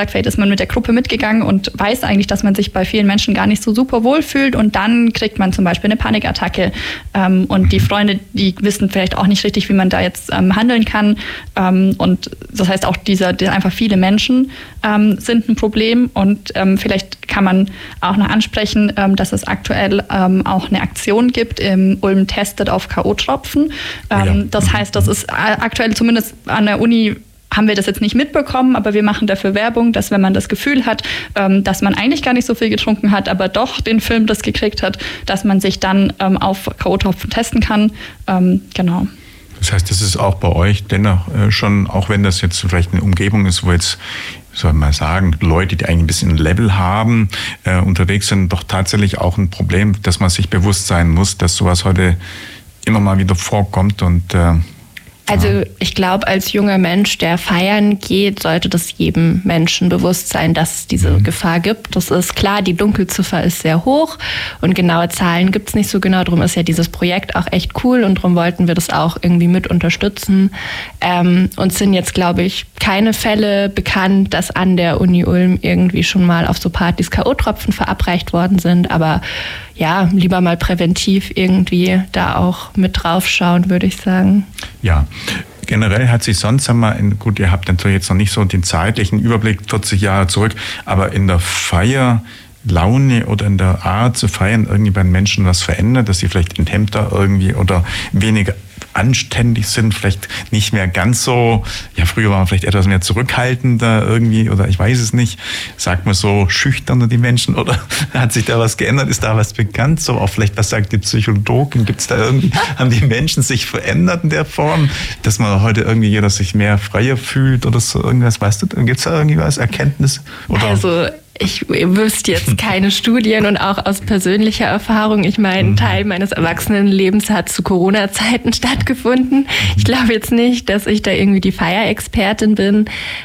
Speaker 4: gesagt, vielleicht ist man mit der Gruppe mitgegangen und weiß eigentlich, dass man sich bei vielen Menschen gar nicht so super wohl fühlt und dann kriegt man zum Beispiel eine Panikattacke und die Freunde, die wissen vielleicht auch nicht richtig, wie man da jetzt handeln kann und das heißt auch einfach viele Menschen sind ein Problem und vielleicht kann man auch noch ansprechen, dass es aktuell auch eine Aktion gibt, im Ulm testet auf K.O.-Tropfen. Das heißt, das ist aktuell zumindest an der Uni haben wir das jetzt nicht mitbekommen, aber wir machen dafür Werbung, dass wenn man das Gefühl hat, dass man eigentlich gar nicht so viel getrunken hat, aber doch den Film das gekriegt hat, dass man sich dann auf K.O.-Tropfen testen kann. Genau.
Speaker 2: Das heißt, das ist auch bei euch dennoch schon, auch wenn das jetzt vielleicht eine Umgebung ist, wo jetzt, soll man sagen, Leute, die eigentlich ein bisschen ein Level haben, unterwegs sind, doch tatsächlich auch ein Problem, dass man sich bewusst sein muss, dass sowas heute immer mal wieder vorkommt und
Speaker 3: also ich glaube, als junger Mensch, der feiern geht, sollte das jedem Menschen bewusst sein, dass es diese Gefahr gibt. Das ist klar, die Dunkelziffer ist sehr hoch und genaue Zahlen gibt es nicht so genau. Darum ist ja dieses Projekt auch echt cool und darum wollten wir das auch irgendwie mit unterstützen. Uns sind jetzt, glaube ich, keine Fälle bekannt, dass an der Uni Ulm irgendwie schon mal auf so Partys K.O.-Tropfen verabreicht worden sind. Aber ja, lieber mal präventiv irgendwie da auch mit draufschauen, würde ich sagen.
Speaker 2: Ja, generell hat sich sonst einmal, gut, ihr habt natürlich jetzt noch nicht so den zeitlichen Überblick, 40 Jahre zurück, aber in der Feierlaune oder in der Art zu feiern irgendwie bei den Menschen was verändert, dass sie vielleicht enthemmter irgendwie oder weniger anständig sind, vielleicht nicht mehr ganz so, ja, früher war man vielleicht etwas mehr zurückhaltender irgendwie oder ich weiß es nicht, sagt man so schüchterner die Menschen oder hat sich da was geändert, ist da was bekannt, so auch vielleicht, was sagt die Psychologin, gibt's da irgendwie, haben die Menschen sich verändert in der Form, dass man heute irgendwie jeder sich mehr freier fühlt oder so irgendwas, weißt du, gibt's da irgendwie was, Erkenntnis? Oder?
Speaker 3: Also ich wüsste jetzt keine Studien und auch aus persönlicher Erfahrung. Ich meine, ein Teil meines Erwachsenenlebens hat zu Corona-Zeiten stattgefunden. Ich glaube jetzt nicht, dass ich da irgendwie die Feierexpertin bin.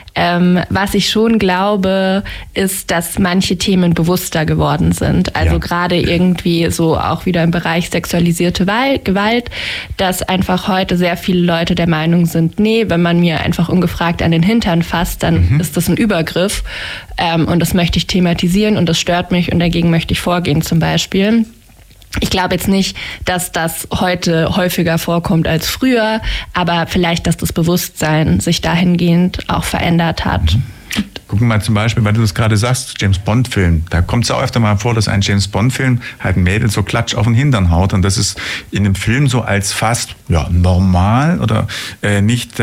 Speaker 3: Was ich schon glaube, ist, dass manche Themen bewusster geworden sind. Also gerade irgendwie so auch wieder im Bereich sexualisierte Gewalt, dass einfach heute sehr viele Leute der Meinung sind, nee, wenn man mir einfach ungefragt an den Hintern fasst, dann ist das ein Übergriff. Und das möchte ich thematisieren und das stört mich und dagegen möchte ich vorgehen zum Beispiel. Ich glaube jetzt nicht, dass das heute häufiger vorkommt als früher, aber vielleicht, dass das Bewusstsein sich dahingehend auch verändert hat.
Speaker 2: Gucken wir mal zum Beispiel, weil du das gerade sagst, James-Bond-Film. Da kommt es auch öfter mal vor, dass ein James-Bond-Film halt ein Mädel so klatsch auf den Hintern haut. Und das ist in dem Film so als fast normal oder nicht...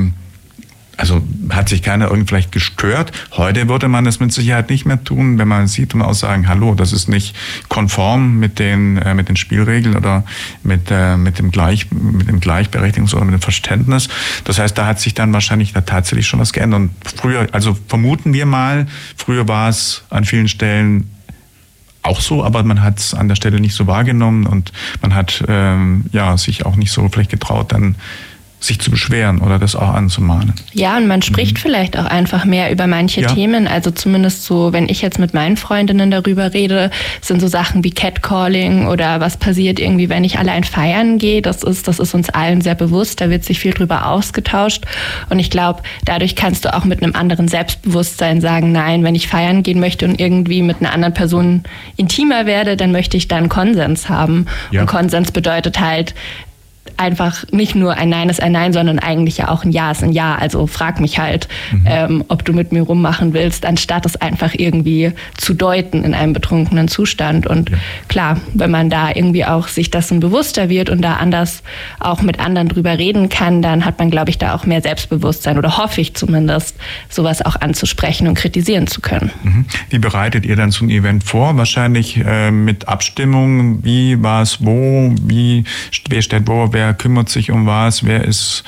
Speaker 2: Also hat sich keiner irgendwie vielleicht gestört. Heute würde man das mit Sicherheit nicht mehr tun, wenn man sieht und auch sagen, hallo, das ist nicht konform mit den Spielregeln oder mit dem Gleichberechtigungs- oder mit dem Verständnis. Das heißt, da hat sich dann wahrscheinlich da tatsächlich schon was geändert. Und früher, also vermuten wir mal, früher war es an vielen Stellen auch so, aber man hat es an der Stelle nicht so wahrgenommen und man hat sich auch nicht so vielleicht getraut, dann sich zu beschweren oder das auch anzumahnen.
Speaker 3: Ja, und man spricht vielleicht auch einfach mehr über manche Themen. Also zumindest so, wenn ich jetzt mit meinen Freundinnen darüber rede, sind so Sachen wie Catcalling oder was passiert irgendwie, wenn ich allein feiern gehe. Das ist uns allen sehr bewusst. Da wird sich viel drüber ausgetauscht. Und ich glaube, dadurch kannst du auch mit einem anderen Selbstbewusstsein sagen, nein, wenn ich feiern gehen möchte und irgendwie mit einer anderen Person intimer werde, dann möchte ich da einen Konsens haben. Ja. Und Konsens bedeutet halt, einfach nicht nur ein Nein ist ein Nein, sondern eigentlich ja auch ein Ja ist ein Ja. Also frag mich halt, ob du mit mir rummachen willst, anstatt es einfach irgendwie zu deuten in einem betrunkenen Zustand. Und klar, wenn man da irgendwie auch sich dessen bewusster wird und da anders auch mit anderen drüber reden kann, dann hat man, glaube ich, da auch mehr Selbstbewusstsein oder hoffe ich zumindest, sowas auch anzusprechen und kritisieren zu können.
Speaker 2: Wie bereitet ihr dann so ein Event vor? Wahrscheinlich mit Abstimmung, wie, was, wo, wer steht wo, wer kümmert sich um was, wer ist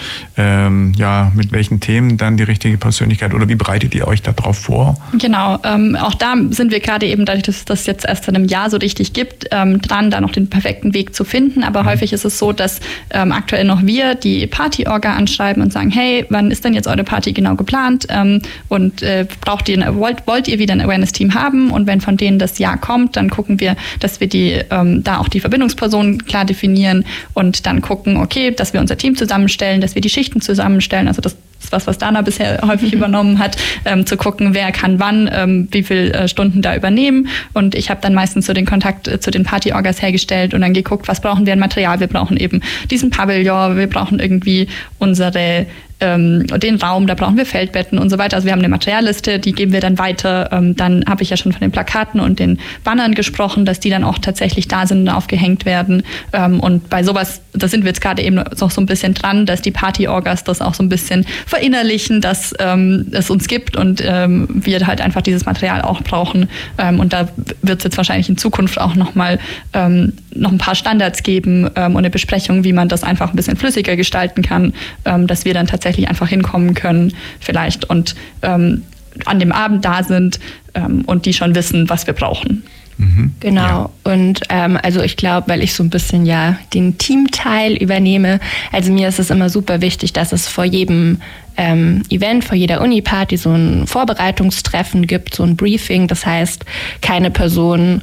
Speaker 2: mit welchen Themen dann die richtige Persönlichkeit oder wie bereitet ihr euch da drauf vor?
Speaker 4: Genau, auch da sind wir gerade eben, dadurch, dass es das jetzt erst in einem Jahr so richtig gibt, dran, da noch den perfekten Weg zu finden. Aber häufig ist es so, dass aktuell noch wir die Partyorga anschreiben und sagen, hey, wann ist denn jetzt eure Party genau geplant und wollt ihr wieder ein Awareness-Team haben? Und wenn von denen das Ja kommt, dann gucken wir, dass wir da auch die Verbindungspersonen klar definieren und dann gucken, okay, dass wir unser Team zusammenstellen, dass wir die Schichten zusammenstellen. Also das ist was Dana bisher häufig übernommen hat, zu gucken, wer kann wann, wie viele Stunden da übernehmen. Und ich habe dann meistens so den Kontakt zu den Party-Orgas hergestellt und dann geguckt, was brauchen wir an Material. Wir brauchen eben diesen Pavillon, wir brauchen irgendwie den Raum, da brauchen wir Feldbetten und so weiter. Also wir haben eine Materialliste, die geben wir dann weiter. Dann habe ich ja schon von den Plakaten und den Bannern gesprochen, dass die dann auch tatsächlich da sind und aufgehängt werden. Und bei sowas, da sind wir jetzt gerade eben noch so ein bisschen dran, dass die Party-Orgas das auch so ein bisschen verinnerlichen, dass es uns gibt und wir halt einfach dieses Material auch brauchen. Und da wird es jetzt wahrscheinlich in Zukunft auch noch ein paar Standards geben und eine Besprechung, wie man das einfach ein bisschen flüssiger gestalten kann, dass wir dann tatsächlich einfach hinkommen können vielleicht und an dem Abend da sind und die schon wissen, was wir brauchen.
Speaker 3: Genau. Ja. Und also ich glaube, weil ich so ein bisschen den Teamteil übernehme, also mir ist es immer super wichtig, dass es vor jedem Event, vor jeder Uni-Party so ein Vorbereitungstreffen gibt, so ein Briefing. Das heißt, keine Person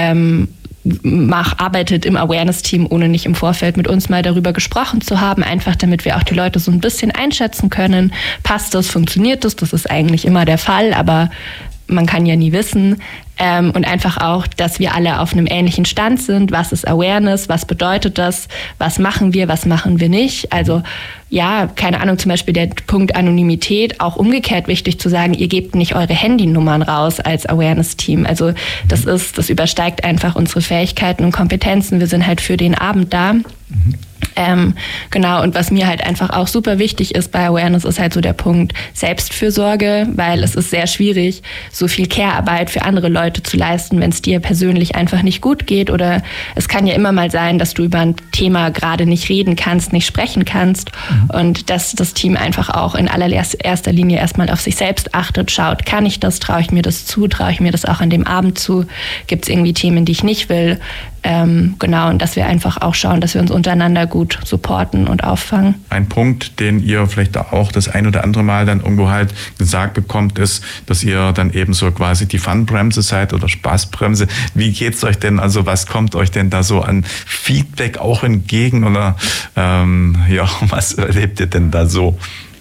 Speaker 3: arbeitet im Awareness-Team, ohne nicht im Vorfeld mit uns mal darüber gesprochen zu haben, einfach damit wir auch die Leute so ein bisschen einschätzen können. Passt das, funktioniert das? Das ist eigentlich immer der Fall, aber man kann ja nie wissen. Und einfach auch, dass wir alle auf einem ähnlichen Stand sind. Was ist Awareness? Was bedeutet das? Was machen wir nicht? Also ja, keine Ahnung, zum Beispiel der Punkt Anonymität, auch umgekehrt wichtig zu sagen, ihr gebt nicht eure Handynummern raus als Awareness-Team. Also das übersteigt einfach unsere Fähigkeiten und Kompetenzen. Wir sind halt für den Abend da. Genau, und was mir halt einfach auch super wichtig ist bei Awareness, ist halt so der Punkt Selbstfürsorge, weil es ist sehr schwierig, so viel Care-Arbeit für andere Leute zu leisten, wenn es dir persönlich einfach nicht gut geht, oder es kann ja immer mal sein, dass du über ein Thema gerade nicht reden kannst, nicht sprechen kannst, und dass das Team einfach auch in allererster Linie erstmal auf sich selbst achtet, schaut, kann ich das, traue ich mir das zu, traue ich mir das auch an dem Abend zu, gibt es irgendwie Themen, die ich nicht will, genau, und dass wir einfach auch schauen, dass wir uns untereinander gut supporten und auffangen.
Speaker 2: Ein Punkt, den ihr vielleicht auch das ein oder andere Mal dann irgendwo halt gesagt bekommt, ist, dass ihr dann eben so quasi die Fun-Bremse seid oder Spaßbremse. Wie geht's euch denn, also was kommt euch denn da so an Feedback auch entgegen, oder was erlebt ihr denn da so?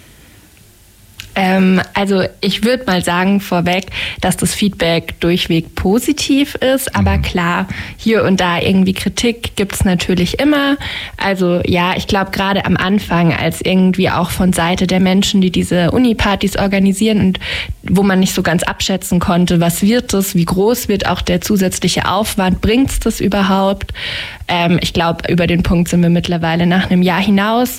Speaker 3: Also ich würde mal sagen vorweg, dass das Feedback durchweg positiv ist, aber klar, hier und da irgendwie Kritik gibt's natürlich immer. Also ja, ich glaube gerade am Anfang, als irgendwie auch von Seite der Menschen, die diese Uni-Partys organisieren und wo man nicht so ganz abschätzen konnte, was wird das, wie groß wird auch der zusätzliche Aufwand, bringt's das überhaupt? Ich glaube, über den Punkt sind wir mittlerweile nach einem Jahr hinaus.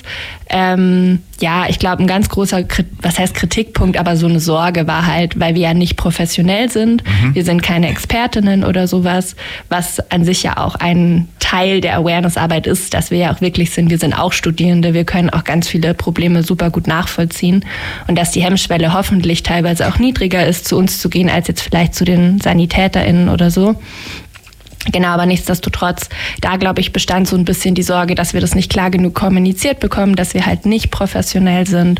Speaker 3: Ich glaube, ein ganz großer, was heißt Kritikpunkt, aber so eine Sorge war halt, weil wir ja nicht professionell sind. Wir sind keine Expertinnen oder sowas, was an sich ja auch ein Teil der Awareness-Arbeit ist, dass wir ja auch wirklich sind. Wir sind auch Studierende, wir können auch ganz viele Probleme super gut nachvollziehen, und dass die Hemmschwelle hoffentlich teilweise auch niedriger ist, zu uns zu gehen, als jetzt vielleicht zu den SanitäterInnen oder so. Genau, aber nichtsdestotrotz, da glaube ich, bestand so ein bisschen die Sorge, dass wir das nicht klar genug kommuniziert bekommen, dass wir halt nicht professionell sind,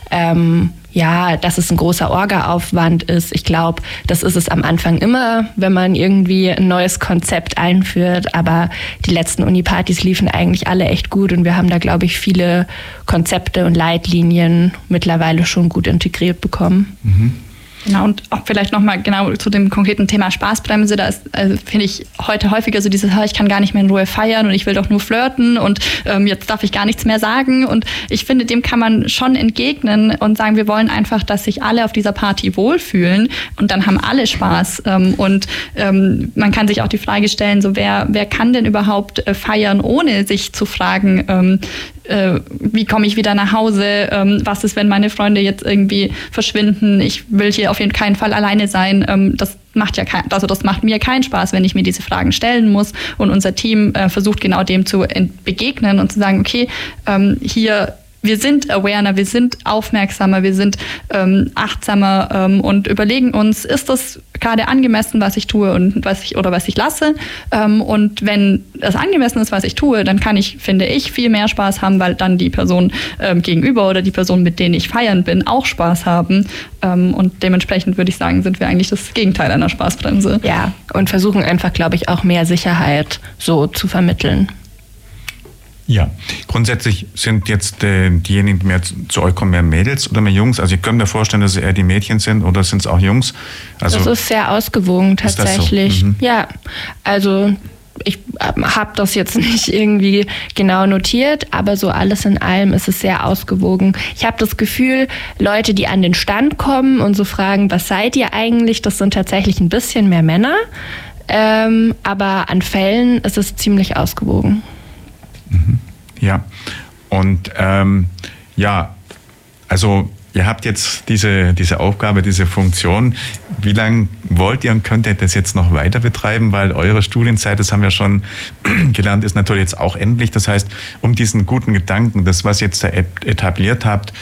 Speaker 3: dass es ein großer Orga-Aufwand ist. Ich glaube, das ist es am Anfang immer, wenn man irgendwie ein neues Konzept einführt, aber die letzten Uni-Partys liefen eigentlich alle echt gut, und wir haben da, glaube ich, viele Konzepte und Leitlinien mittlerweile schon gut integriert bekommen.
Speaker 4: Genau, und auch vielleicht nochmal genau zu dem konkreten Thema Spaßbremse, da ist, finde ich, heute häufiger so dieses, ich kann gar nicht mehr in Ruhe feiern und ich will doch nur flirten und jetzt darf ich gar nichts mehr sagen, und ich finde, dem kann man schon entgegnen und sagen, wir wollen einfach, dass sich alle auf dieser Party wohlfühlen, und dann haben alle Spaß, und man kann sich auch die Frage stellen, so wer kann denn überhaupt feiern, ohne sich zu fragen, wie komme ich wieder nach Hause, was ist, wenn meine Freunde jetzt irgendwie verschwinden, ich will hier auf jeden keinen Fall alleine sein, das macht mir keinen Spaß, wenn ich mir diese Fragen stellen muss, und unser Team versucht genau dem zu begegnen und zu sagen, okay, hier, wir sind awarener, wir sind aufmerksamer, wir sind achtsamer und überlegen uns, ist das gerade angemessen, was ich tue und was ich lasse? Und wenn es angemessen ist, was ich tue, dann kann ich, finde ich, viel mehr Spaß haben, weil dann die Person gegenüber oder die Person, mit denen ich feiern bin, auch Spaß haben. Und dementsprechend würde ich sagen, sind wir eigentlich das Gegenteil einer Spaßbremse.
Speaker 3: Ja, und versuchen einfach, glaube ich, auch mehr Sicherheit so zu vermitteln.
Speaker 2: Ja, grundsätzlich sind jetzt diejenigen, die mehr zu euch kommen, mehr Mädels oder mehr Jungs? Also ich könnte mir vorstellen, dass es eher die Mädchen sind oder sind es auch Jungs? Also,
Speaker 3: das ist sehr ausgewogen tatsächlich.
Speaker 2: So?
Speaker 3: Ja, also ich habe das jetzt nicht irgendwie genau notiert, aber so alles in allem ist es sehr ausgewogen. Ich habe das Gefühl, Leute, die an den Stand kommen und so fragen, was seid ihr eigentlich, das sind tatsächlich ein bisschen mehr Männer. Aber an Fällen ist es ziemlich ausgewogen.
Speaker 2: Ja, und also ihr habt jetzt diese Aufgabe, diese Funktion. Wie lange wollt ihr und könnt ihr das jetzt noch weiter betreiben? Weil eure Studienzeit, das haben wir schon gelernt, ist natürlich jetzt auch endlich. Das heißt, um diesen guten Gedanken, das, was ihr jetzt da etabliert habt,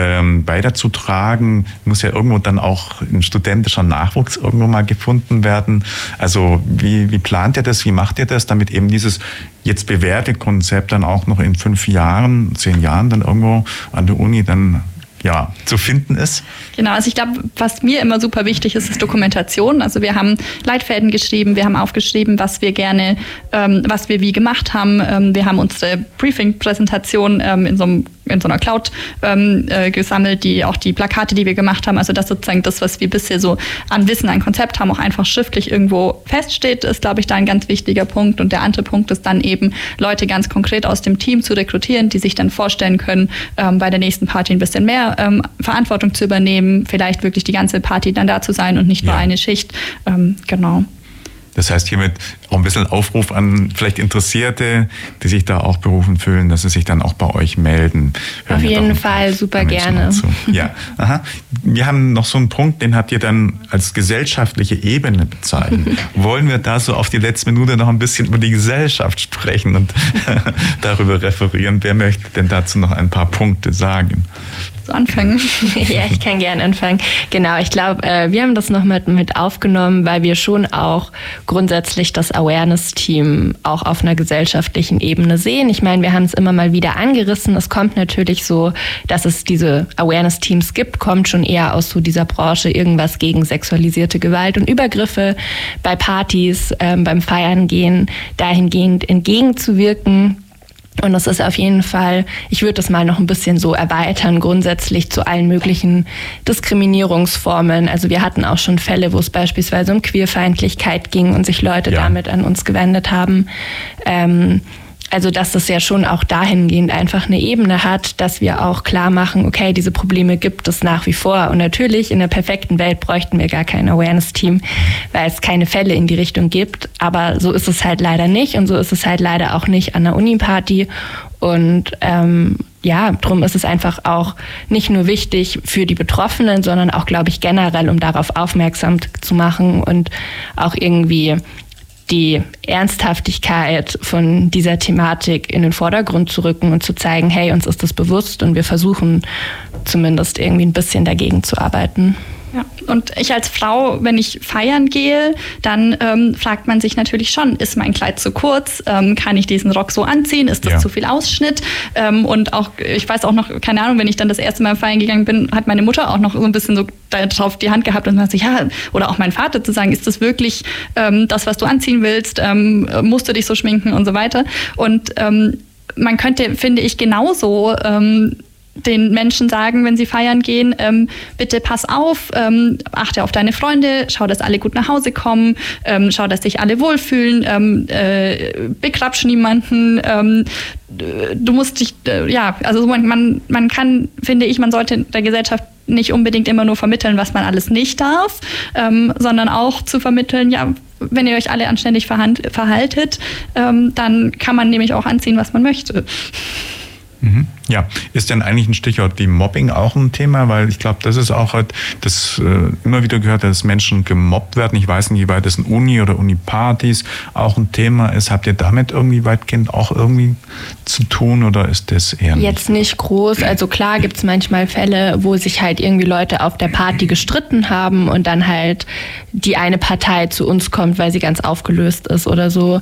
Speaker 2: weiterzutragen, muss ja irgendwo dann auch ein studentischer Nachwuchs irgendwo mal gefunden werden. Also wie plant ihr das? Wie macht ihr das, damit eben dieses jetzt bewährte Konzept dann auch noch in 5 Jahren, 10 Jahren dann irgendwo an der Uni dann zu finden ist?
Speaker 4: Genau, also ich glaube, was mir immer super wichtig ist, ist Dokumentation. Also wir haben Leitfäden geschrieben, wir haben aufgeschrieben, was wir gerne, was wir wie gemacht haben. Wir haben unsere Briefing-Präsentation in so einer Cloud gesammelt, auch die Plakate, die wir gemacht haben. Also das sozusagen das, was wir bisher so an Wissen, an Konzept haben, auch einfach schriftlich irgendwo feststeht, ist, glaube ich, da ein ganz wichtiger Punkt. Und der andere Punkt ist dann eben, Leute ganz konkret aus dem Team zu rekrutieren, die sich dann vorstellen können, bei der nächsten Party ein bisschen mehr Verantwortung zu übernehmen, vielleicht wirklich die ganze Party dann da zu sein und nicht nur eine Schicht. Genau.
Speaker 2: Das heißt hiermit auch ein bisschen Aufruf an vielleicht Interessierte, die sich da auch berufen fühlen, dass sie sich dann auch bei euch melden.
Speaker 3: Auf jeden Fall, super gerne.
Speaker 2: Ja, aha. Wir haben noch so einen Punkt, den habt ihr dann als gesellschaftliche Ebene bezeichnet. Wollen wir da so auf die letzte Minute noch ein bisschen über die Gesellschaft sprechen und darüber referieren? Wer möchte denn dazu noch ein paar Punkte sagen?
Speaker 4: Anfangen.
Speaker 3: Ja, ich kann gerne anfangen. Genau, ich glaube, wir haben das noch mit aufgenommen, weil wir schon auch grundsätzlich das Awareness-Team auch auf einer gesellschaftlichen Ebene sehen. Ich meine, wir haben es immer mal wieder angerissen. Es kommt natürlich so, dass es diese Awareness-Teams gibt, kommt schon eher aus so dieser Branche, irgendwas gegen sexualisierte Gewalt und Übergriffe bei Partys, beim Feiern gehen, dahingehend entgegenzuwirken. Und das ist auf jeden Fall, ich würde das mal noch ein bisschen so erweitern, grundsätzlich zu allen möglichen Diskriminierungsformen. Also wir hatten auch schon Fälle, wo es beispielsweise um Queerfeindlichkeit ging und sich Leute damit an uns gewendet haben. Also dass das ja schon auch dahingehend einfach eine Ebene hat, dass wir auch klar machen, okay, diese Probleme gibt es nach wie vor. Und natürlich in der perfekten Welt bräuchten wir gar kein Awareness-Team, weil es keine Fälle in die Richtung gibt. Aber so ist es halt leider nicht und so ist es halt leider auch nicht an der Uni-Party. Und drum ist es einfach auch nicht nur wichtig für die Betroffenen, sondern auch, glaube ich, generell, um darauf aufmerksam zu machen und auch irgendwie die Ernsthaftigkeit von dieser Thematik in den Vordergrund zu rücken und zu zeigen, hey, uns ist das bewusst und wir versuchen zumindest irgendwie ein bisschen dagegen zu arbeiten.
Speaker 4: Ja, und ich als Frau, wenn ich feiern gehe, dann fragt man sich natürlich schon, ist mein Kleid zu kurz? Kann ich diesen Rock so anziehen? Ist das zu viel Ausschnitt? Und auch, ich weiß auch noch, keine Ahnung, wenn ich dann das erste Mal feiern gegangen bin, hat meine Mutter auch noch so ein bisschen so drauf die Hand gehabt und sagt sich, oder auch mein Vater zu sagen, ist das wirklich das, was du anziehen willst? Musst du dich so schminken und so weiter? Und man könnte, finde ich, genauso den Menschen sagen, wenn sie feiern gehen, bitte pass auf, achte auf deine Freunde, schau, dass alle gut nach Hause kommen, schau, dass sich alle wohlfühlen, begrapsch niemanden, du musst dich, also man kann, finde ich, man sollte der Gesellschaft nicht unbedingt immer nur vermitteln, was man alles nicht darf, sondern auch zu vermitteln, wenn ihr euch alle anständig verhaltet, dann kann man nämlich auch anziehen, was man möchte.
Speaker 2: Ja, ist denn eigentlich ein Stichwort wie Mobbing auch ein Thema? Weil ich glaube, das ist auch halt, das immer wieder gehört, dass Menschen gemobbt werden. Ich weiß nicht, wie weit das in Uni oder Uni-Partys auch ein Thema ist. Habt ihr damit irgendwie weitgehend auch irgendwie zu tun oder ist das eher nicht?
Speaker 3: Jetzt nicht groß. Also klar gibt es manchmal Fälle, wo sich halt irgendwie Leute auf der Party gestritten haben und dann halt die eine Partei zu uns kommt, weil sie ganz aufgelöst ist oder so.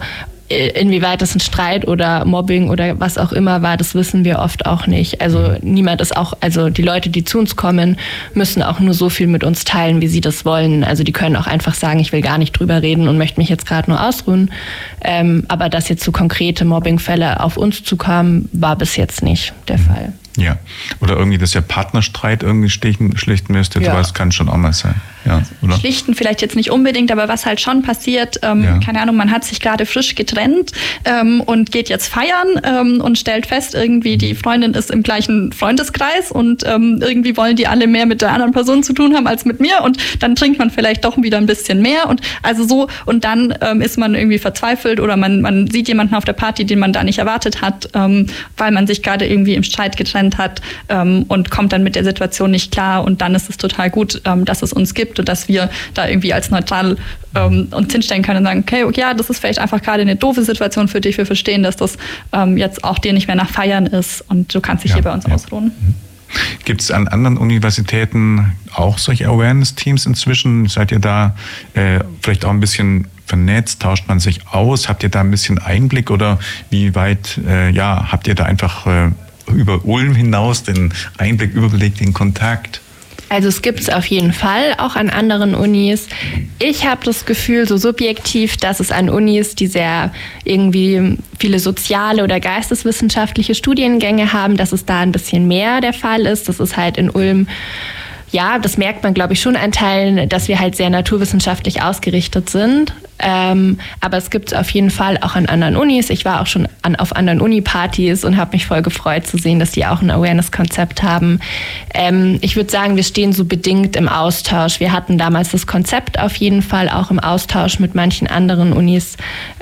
Speaker 3: Inwieweit das ein Streit oder Mobbing oder was auch immer war, das wissen wir oft auch nicht. Also niemand ist auch, also die Leute, die zu uns kommen, müssen auch nur so viel mit uns teilen, wie sie das wollen. Also die können auch einfach sagen, ich will gar nicht drüber reden und möchte mich jetzt gerade nur ausruhen. Aber dass jetzt so konkrete Mobbingfälle auf uns zukamen, war bis jetzt nicht der Fall.
Speaker 2: Ja, oder irgendwie, dass der Partnerstreit irgendwie schlichten müsste, sowas kann schon auch mal sein. Ja, oder?
Speaker 4: Schlichten vielleicht jetzt nicht unbedingt, aber was halt schon passiert, keine Ahnung, man hat sich gerade frisch getrennt und geht jetzt feiern und stellt fest, irgendwie die Freundin ist im gleichen Freundeskreis und irgendwie wollen die alle mehr mit der anderen Person zu tun haben als mit mir und dann trinkt man vielleicht doch wieder ein bisschen mehr und also so und dann ist man irgendwie verzweifelt oder man sieht jemanden auf der Party, den man da nicht erwartet hat, weil man sich gerade irgendwie im Streit getrennt hat und kommt dann mit der Situation nicht klar und dann ist es total gut, dass es uns gibt und dass wir da irgendwie als neutral uns hinstellen können und sagen, okay, ja, das ist vielleicht einfach gerade eine doofe Situation für dich, wir verstehen, dass das jetzt auch dir nicht mehr nach Feiern ist und du kannst dich hier bei uns ausruhen.
Speaker 2: Gibt es an anderen Universitäten auch solche Awareness-Teams inzwischen? Seid ihr da vielleicht auch ein bisschen vernetzt? Tauscht man sich aus? Habt ihr da ein bisschen Einblick oder wie weit habt ihr da einfach über Ulm hinaus den Einblick, Überblick, den Kontakt?
Speaker 3: Also es gibt es auf jeden Fall, auch an anderen Unis. Ich habe das Gefühl, so subjektiv, dass es an Unis, die sehr irgendwie viele soziale oder geisteswissenschaftliche Studiengänge haben, dass es da ein bisschen mehr der Fall ist. Das ist halt in Ulm, ja, das merkt man, glaube ich, schon an Teilen, dass wir halt sehr naturwissenschaftlich ausgerichtet sind. Aber es gibt es auf jeden Fall auch an anderen Unis. Ich war auch schon auf anderen Uni-Partys und habe mich voll gefreut zu sehen, dass die auch ein Awareness-Konzept haben. Ich würde sagen, wir stehen so bedingt im Austausch. Wir hatten damals das Konzept auf jeden Fall auch im Austausch mit manchen anderen Unis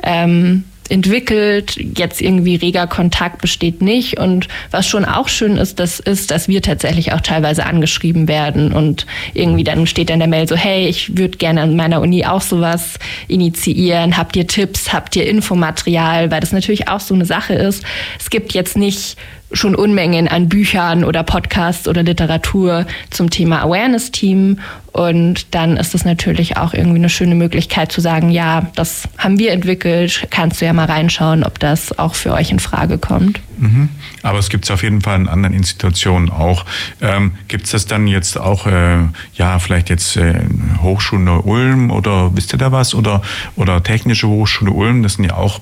Speaker 3: entwickelt. Jetzt irgendwie reger Kontakt besteht nicht. Und was schon auch schön ist, dass wir tatsächlich auch teilweise angeschrieben werden und irgendwie dann steht in der Mail so, hey, ich würde gerne an meiner Uni auch sowas initiieren. Habt ihr Tipps? Habt ihr Infomaterial? Weil das natürlich auch so eine Sache ist. Es gibt jetzt nicht schon Unmengen an Büchern oder Podcasts oder Literatur zum Thema Awareness-Team. Und dann ist es natürlich auch irgendwie eine schöne Möglichkeit zu sagen, ja, das haben wir entwickelt, kannst du ja mal reinschauen, ob das auch für euch in Frage kommt.
Speaker 2: Mhm. Aber es gibt es auf jeden Fall in anderen Institutionen auch. Gibt es das dann jetzt auch, vielleicht jetzt Hochschule Ulm oder wisst ihr da was? Oder Technische Hochschule Ulm, das sind ja auch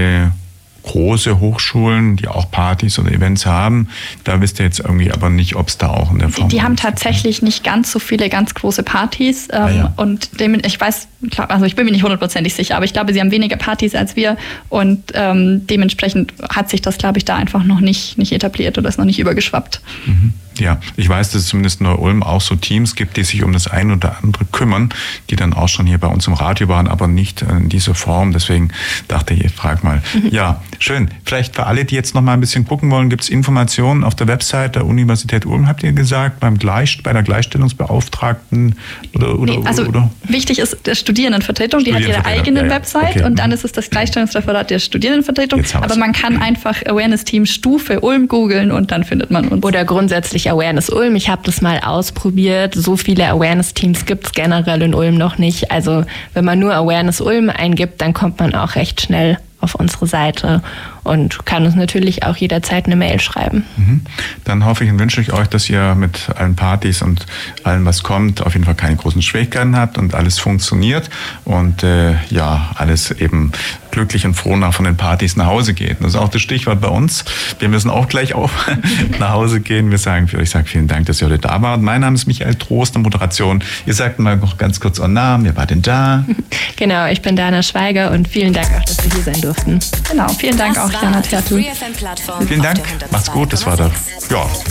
Speaker 2: große Hochschulen, die auch Partys oder Events haben. Da wisst ihr jetzt irgendwie aber nicht, ob es da auch in der Form
Speaker 4: Die haben tatsächlich nicht ganz so viele ganz große Partys. Und ich weiß, also ich bin mir nicht 100% sicher, aber ich glaube, sie haben weniger Partys als wir und dementsprechend hat sich das, glaube ich, da einfach noch nicht etabliert oder ist noch nicht übergeschwappt.
Speaker 2: Mhm. Ja, ich weiß, dass es zumindest in Neu-Ulm auch so Teams gibt, die sich um das eine oder andere kümmern, die dann auch schon hier bei uns im Radio waren, aber nicht in dieser Form. Deswegen dachte ich, ich frage mal. Ja, schön. Vielleicht für alle, die jetzt noch mal ein bisschen gucken wollen, gibt es Informationen auf der Website der Universität Ulm, habt ihr gesagt, bei der Gleichstellungsbeauftragten oder?
Speaker 4: Wichtig ist der Studierendenvertretung, die hat ihre eigene Website und dann ist es das Gleichstellungsreferat der Studierendenvertretung. Aber man kann einfach Awareness-Team Stufe Ulm googeln und dann findet man uns.
Speaker 3: Oder grundsätzlich Awareness Ulm. Ich habe das mal ausprobiert. So viele Awareness-Teams gibt es generell in Ulm noch nicht. Also wenn man nur Awareness Ulm eingibt, dann kommt man auch recht schnell auf unsere Seite und kann uns natürlich auch jederzeit eine Mail schreiben.
Speaker 2: Dann hoffe ich und wünsche ich euch, dass ihr mit allen Partys und allem, was kommt, auf jeden Fall keine großen Schwierigkeiten habt und alles funktioniert und alles eben glücklich und froh von den Partys nach Hause geht. Das ist auch das Stichwort bei uns. Wir müssen auch gleich nach Hause gehen. Ich sage vielen Dank, dass ihr heute da wart. Mein Name ist Michael Trost, in Moderation. Ihr sagt mal noch ganz kurz euren Namen. Wer war denn da?
Speaker 3: Genau, ich bin Dana Schweiger und vielen Dank auch, dass wir hier sein durften.
Speaker 4: Genau, vielen Dank auch, Jana Tertu.
Speaker 2: Vielen Dank, macht's gut. Das war die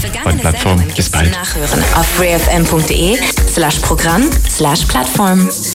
Speaker 2: Plattform. Bis bald.
Speaker 1: Nachhören auf freefm.de/Programm/Plattform.